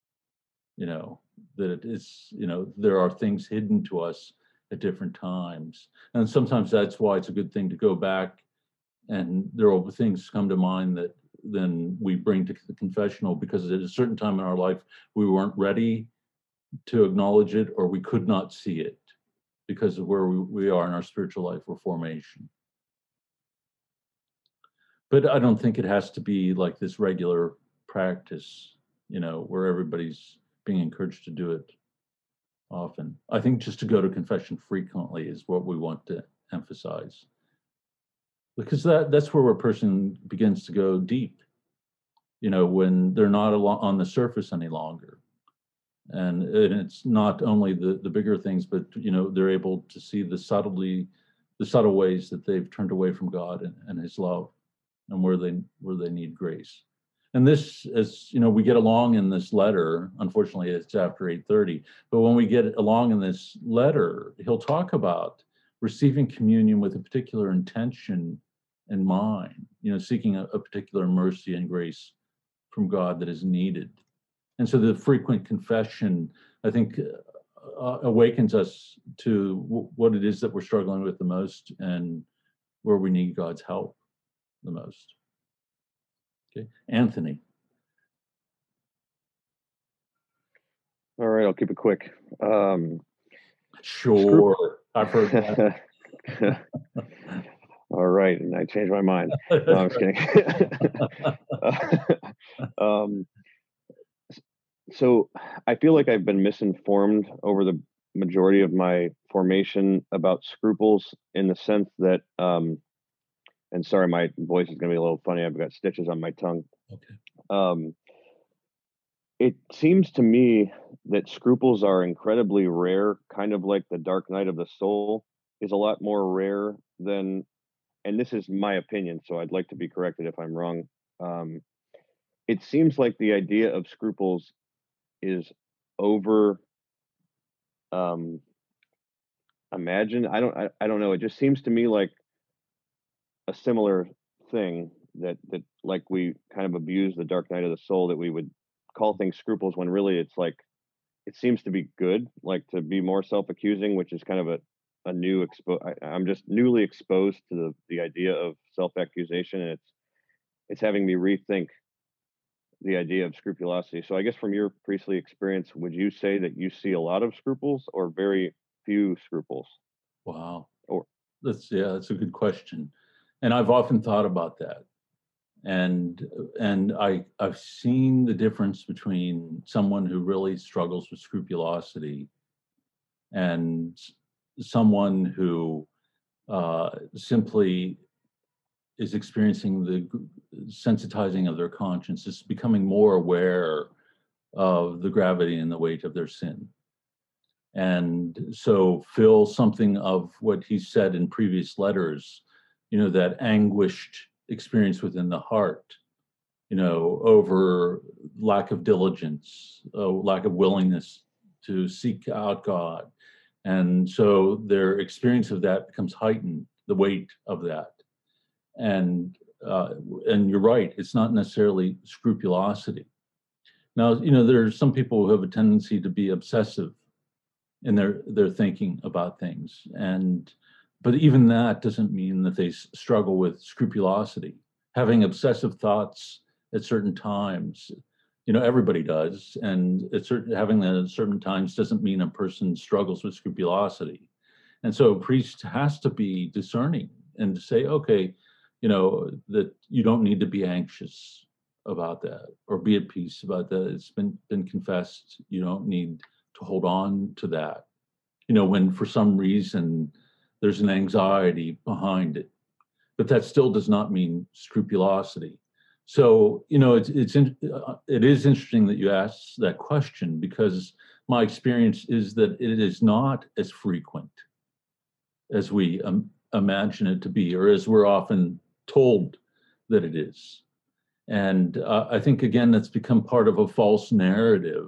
that it is, there are things hidden to us at different times. And sometimes that's why it's a good thing to go back, and there will be things come to mind that then we bring to the confessional, because at a certain time in our life, we weren't ready to acknowledge it, or we could not see it because of where we are in our spiritual life or formation. But I don't think it has to be like this regular practice, where everybody's being encouraged to do it often. I think just to go to confession frequently is what we want to emphasize, because that's where a person begins to go deep, when they're not on the surface any longer. And it's not only the bigger things, but, they're able to see the subtle ways that they've turned away from God and his love, and where they need grace. And this, as we get along in this letter, unfortunately it's after 8:30, but when we get along in this letter, he'll talk about receiving communion with a particular intention in mind, seeking a particular mercy and grace from God that is needed. And so the frequent confession, I think, awakens us to what it is that we're struggling with the most, and where we need God's help the most. Okay, Anthony. All right, I'll keep it quick. Sure, I've heard that. All right, and I changed my mind. No, I'm just kidding. So I feel like I've been misinformed over the majority of my formation about scruples, in the sense that, and sorry, my voice is going to be a little funny. I've got stitches on my tongue. Okay. It seems to me that scruples are incredibly rare, kind of like the dark night of the soul is a lot more rare than, and this is my opinion, so I'd like to be corrected if I'm wrong. It seems like the idea of scruples is over imagined. I don't know. It just seems to me like a similar thing that like we kind of abuse the dark night of the soul, that we would call things scruples when really it's like, it seems to be good, like to be more self-accusing, which is kind of a new I'm just newly exposed to the idea of self-accusation, and it's having me rethink the idea of scrupulosity. So I guess from your priestly experience, would you say that you see a lot of scruples or very few scruples? Wow. Or That's a good question. And I've often thought about that. And I've seen the difference between someone who really struggles with scrupulosity and someone who simply is experiencing the sensitizing of their conscience, is becoming more aware of the gravity and the weight of their sin. And so Phil, something of what he said in previous letters, that anguished experience within the heart, over lack of diligence, lack of willingness to seek out God. And so their experience of that becomes heightened, the weight of that. And you're right, it's not necessarily scrupulosity. Now, there's some people who have a tendency to be obsessive in their thinking about things, but even that doesn't mean that they struggle with scrupulosity. Having obsessive thoughts at certain times, everybody does, and having that at certain times doesn't mean a person struggles with scrupulosity. And so a priest has to be discerning and to say, okay, that you don't need to be anxious about that or be at peace about that. It's been confessed. You don't need to hold on to that, when for some reason there's an anxiety behind it. But that still does not mean scrupulosity. So, it is interesting that you asked that question, because my experience is that it is not as frequent as we imagine it to be, or as we're often told that it is. And I think, again, that's become part of a false narrative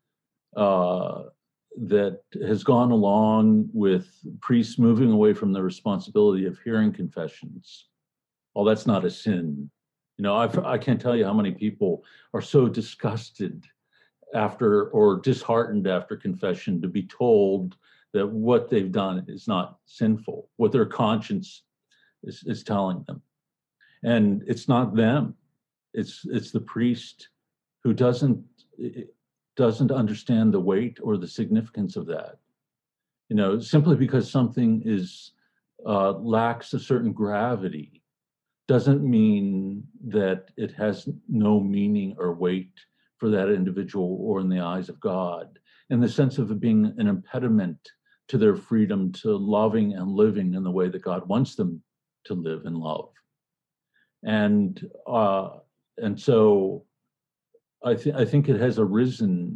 that has gone along with priests moving away from the responsibility of hearing confessions. Oh, that's not a sin. I can't tell you how many people are so disgusted after or disheartened after confession to be told that what they've done is not sinful, what their conscience is telling them. And it's not them. It's the priest who doesn't understand the weight or the significance of that. Simply because something lacks a certain gravity doesn't mean that it has no meaning or weight for that individual or in the eyes of God, in the sense of it being an impediment to their freedom to loving and living in the way that God wants them to live and love. And so I think it has arisen,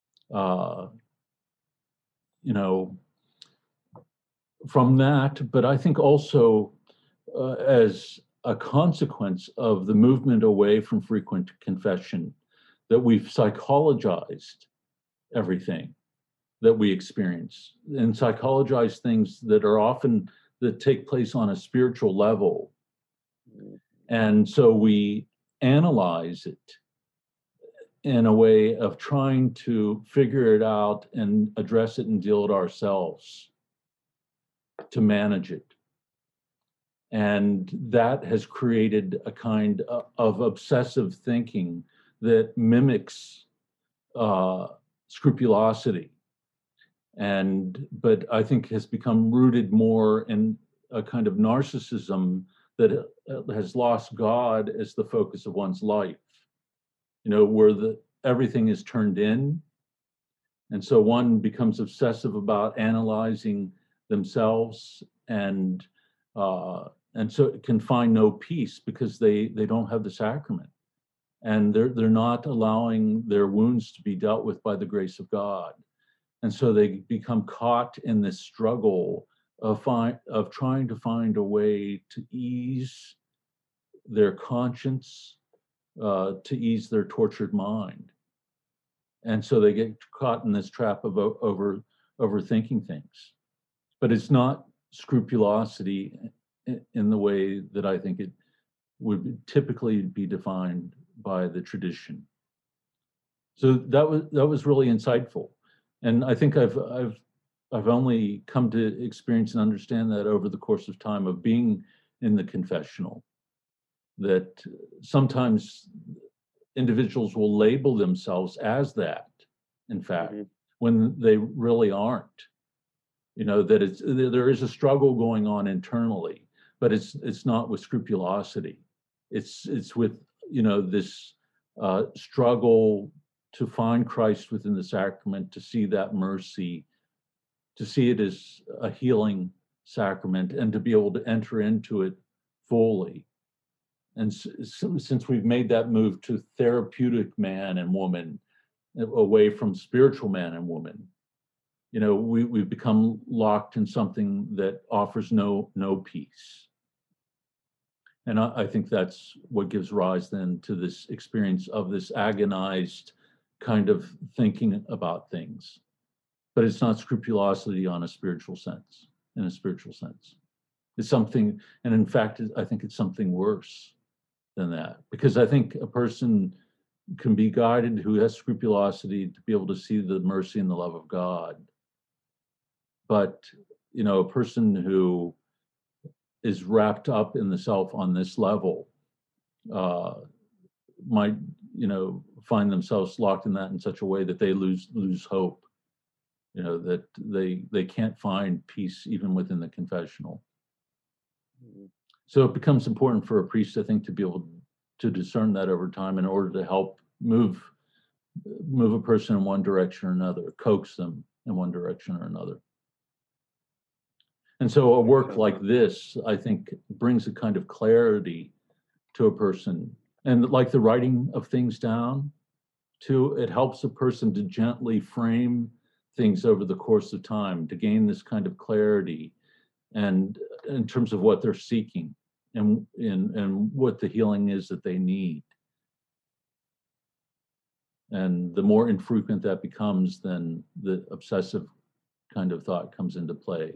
from that, but I think also as a consequence of the movement away from frequent confession, that we've psychologized everything that we experience, and psychologize things that take place on a spiritual level. And so we analyze it in a way of trying to figure it out and address it and deal it ourselves, to manage it. And that has created a kind of obsessive thinking that mimics scrupulosity, but I think has become rooted more in a kind of narcissism that has lost God as the focus of one's life, where everything is turned in. And so one becomes obsessive about analyzing themselves, and so it can find no peace because they don't have the sacrament, and they're not allowing their wounds to be dealt with by the grace of God. And so they become caught in this struggle of trying to find a way to ease their conscience, to ease their tortured mind. And so they get caught in this trap of overthinking things. But it's not scrupulosity in the way that I think would typically be defined by the tradition. So that was really insightful, and I think I've only come to experience and understand that over the course of time of being in the confessional, that sometimes individuals will label themselves as that, in fact, when they really aren't. You know, that there is a struggle going on internally, but it's not with scrupulosity. It's with, you know, this struggle to find Christ within the sacrament, to see that mercy, to see it as a healing sacrament, and to be able to enter into it fully. And since we've made that move to therapeutic man and woman, away from spiritual man and woman, you know, we've become locked in something that offers no peace. And I think that's what gives rise then to this experience of this agonized kind of thinking about things. But it's not scrupulosity on a spiritual sense, in a spiritual sense. It's something, and in fact, I think it's something worse than that, because I think a person can be guided who has scrupulosity to be able to see the mercy and the love of God. But, you know, a person who is wrapped up in the self on this level might, you know, find themselves locked in that in such a way that they lose hope, you know, that they can't find peace even within the confessional. So it becomes important for a priest, I think, to be able to discern that over time in order to help move a person in one direction or another, coax them in one direction or another. And so a work like this, I think, brings a kind of clarity to a person. And like the writing of things down, too, it helps a person to gently frame things over the course of time, to gain this kind of clarity, and in terms of what they're seeking and what the healing is that they need. And the more infrequent that becomes, then the obsessive kind of thought comes into play.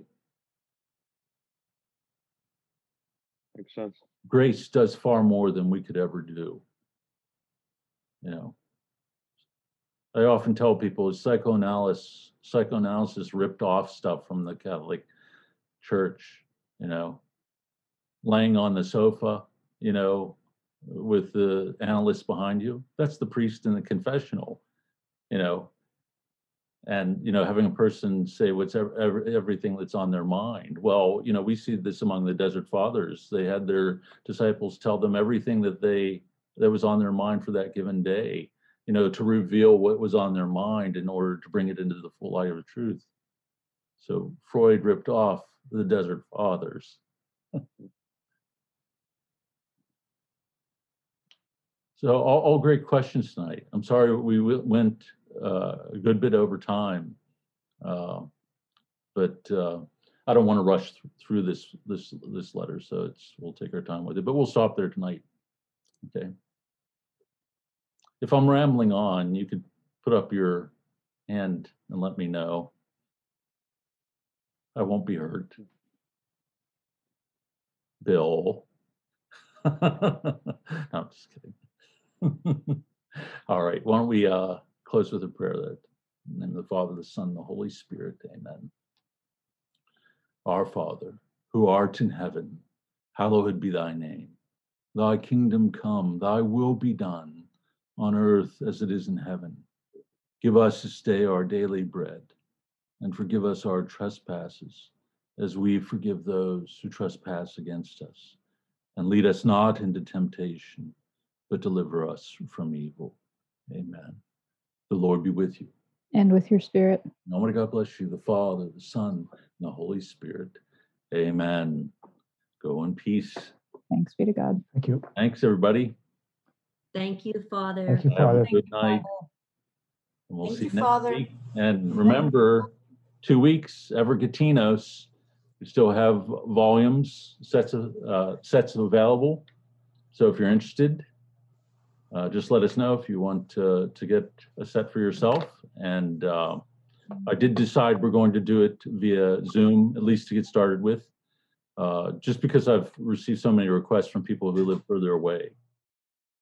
Makes sense. Grace does far more than we could ever do. You know, I often tell people psychoanalysis ripped off stuff from the Catholic Church, you know, laying on the sofa, you know, with the analyst behind you. That's the priest in the confessional, you know, and, you know, having a person say what's everything that's on their mind. Well, you know, we see this among the Desert Fathers. They had their disciples tell them everything that was on their mind for that given day, you know, to reveal what was on their mind in order to bring it into the full light of truth. So Freud ripped off the Desert Fathers. So all great questions tonight. I'm sorry we went a good bit over time, but I don't want to rush through this letter, so we'll take our time with it. But we'll stop there tonight. Okay. If I'm rambling on, you could put up your hand and let me know. I won't be hurt. Bill. No, I'm just kidding. All right, why don't we close with a prayer that in the name of the Father, the Son, and the Holy Spirit, amen. Our Father, who art in heaven, hallowed be thy name. Thy kingdom come, thy will be done, on earth as it is in heaven. Give us this day our daily bread, and forgive us our trespasses, as we forgive those who trespass against us. And lead us not into temptation, but deliver us from evil. Amen. The Lord be with you. And with your spirit. And Almighty God bless you, the Father, the Son, and the Holy Spirit. Amen. Go in peace. Thanks be to God. Thank you. Thanks, everybody. Thank you, Father. Thank you, Have Father. a good night. And we'll Thank see you, you next Father. week. And remember, 2 weeks, Evergetinos. We still have volumes, sets available. So if you're interested, just let us know if you want to get a set for yourself. And I did decide we're going to do it via Zoom, at least to get started with. just because I've received so many requests from people who live further away.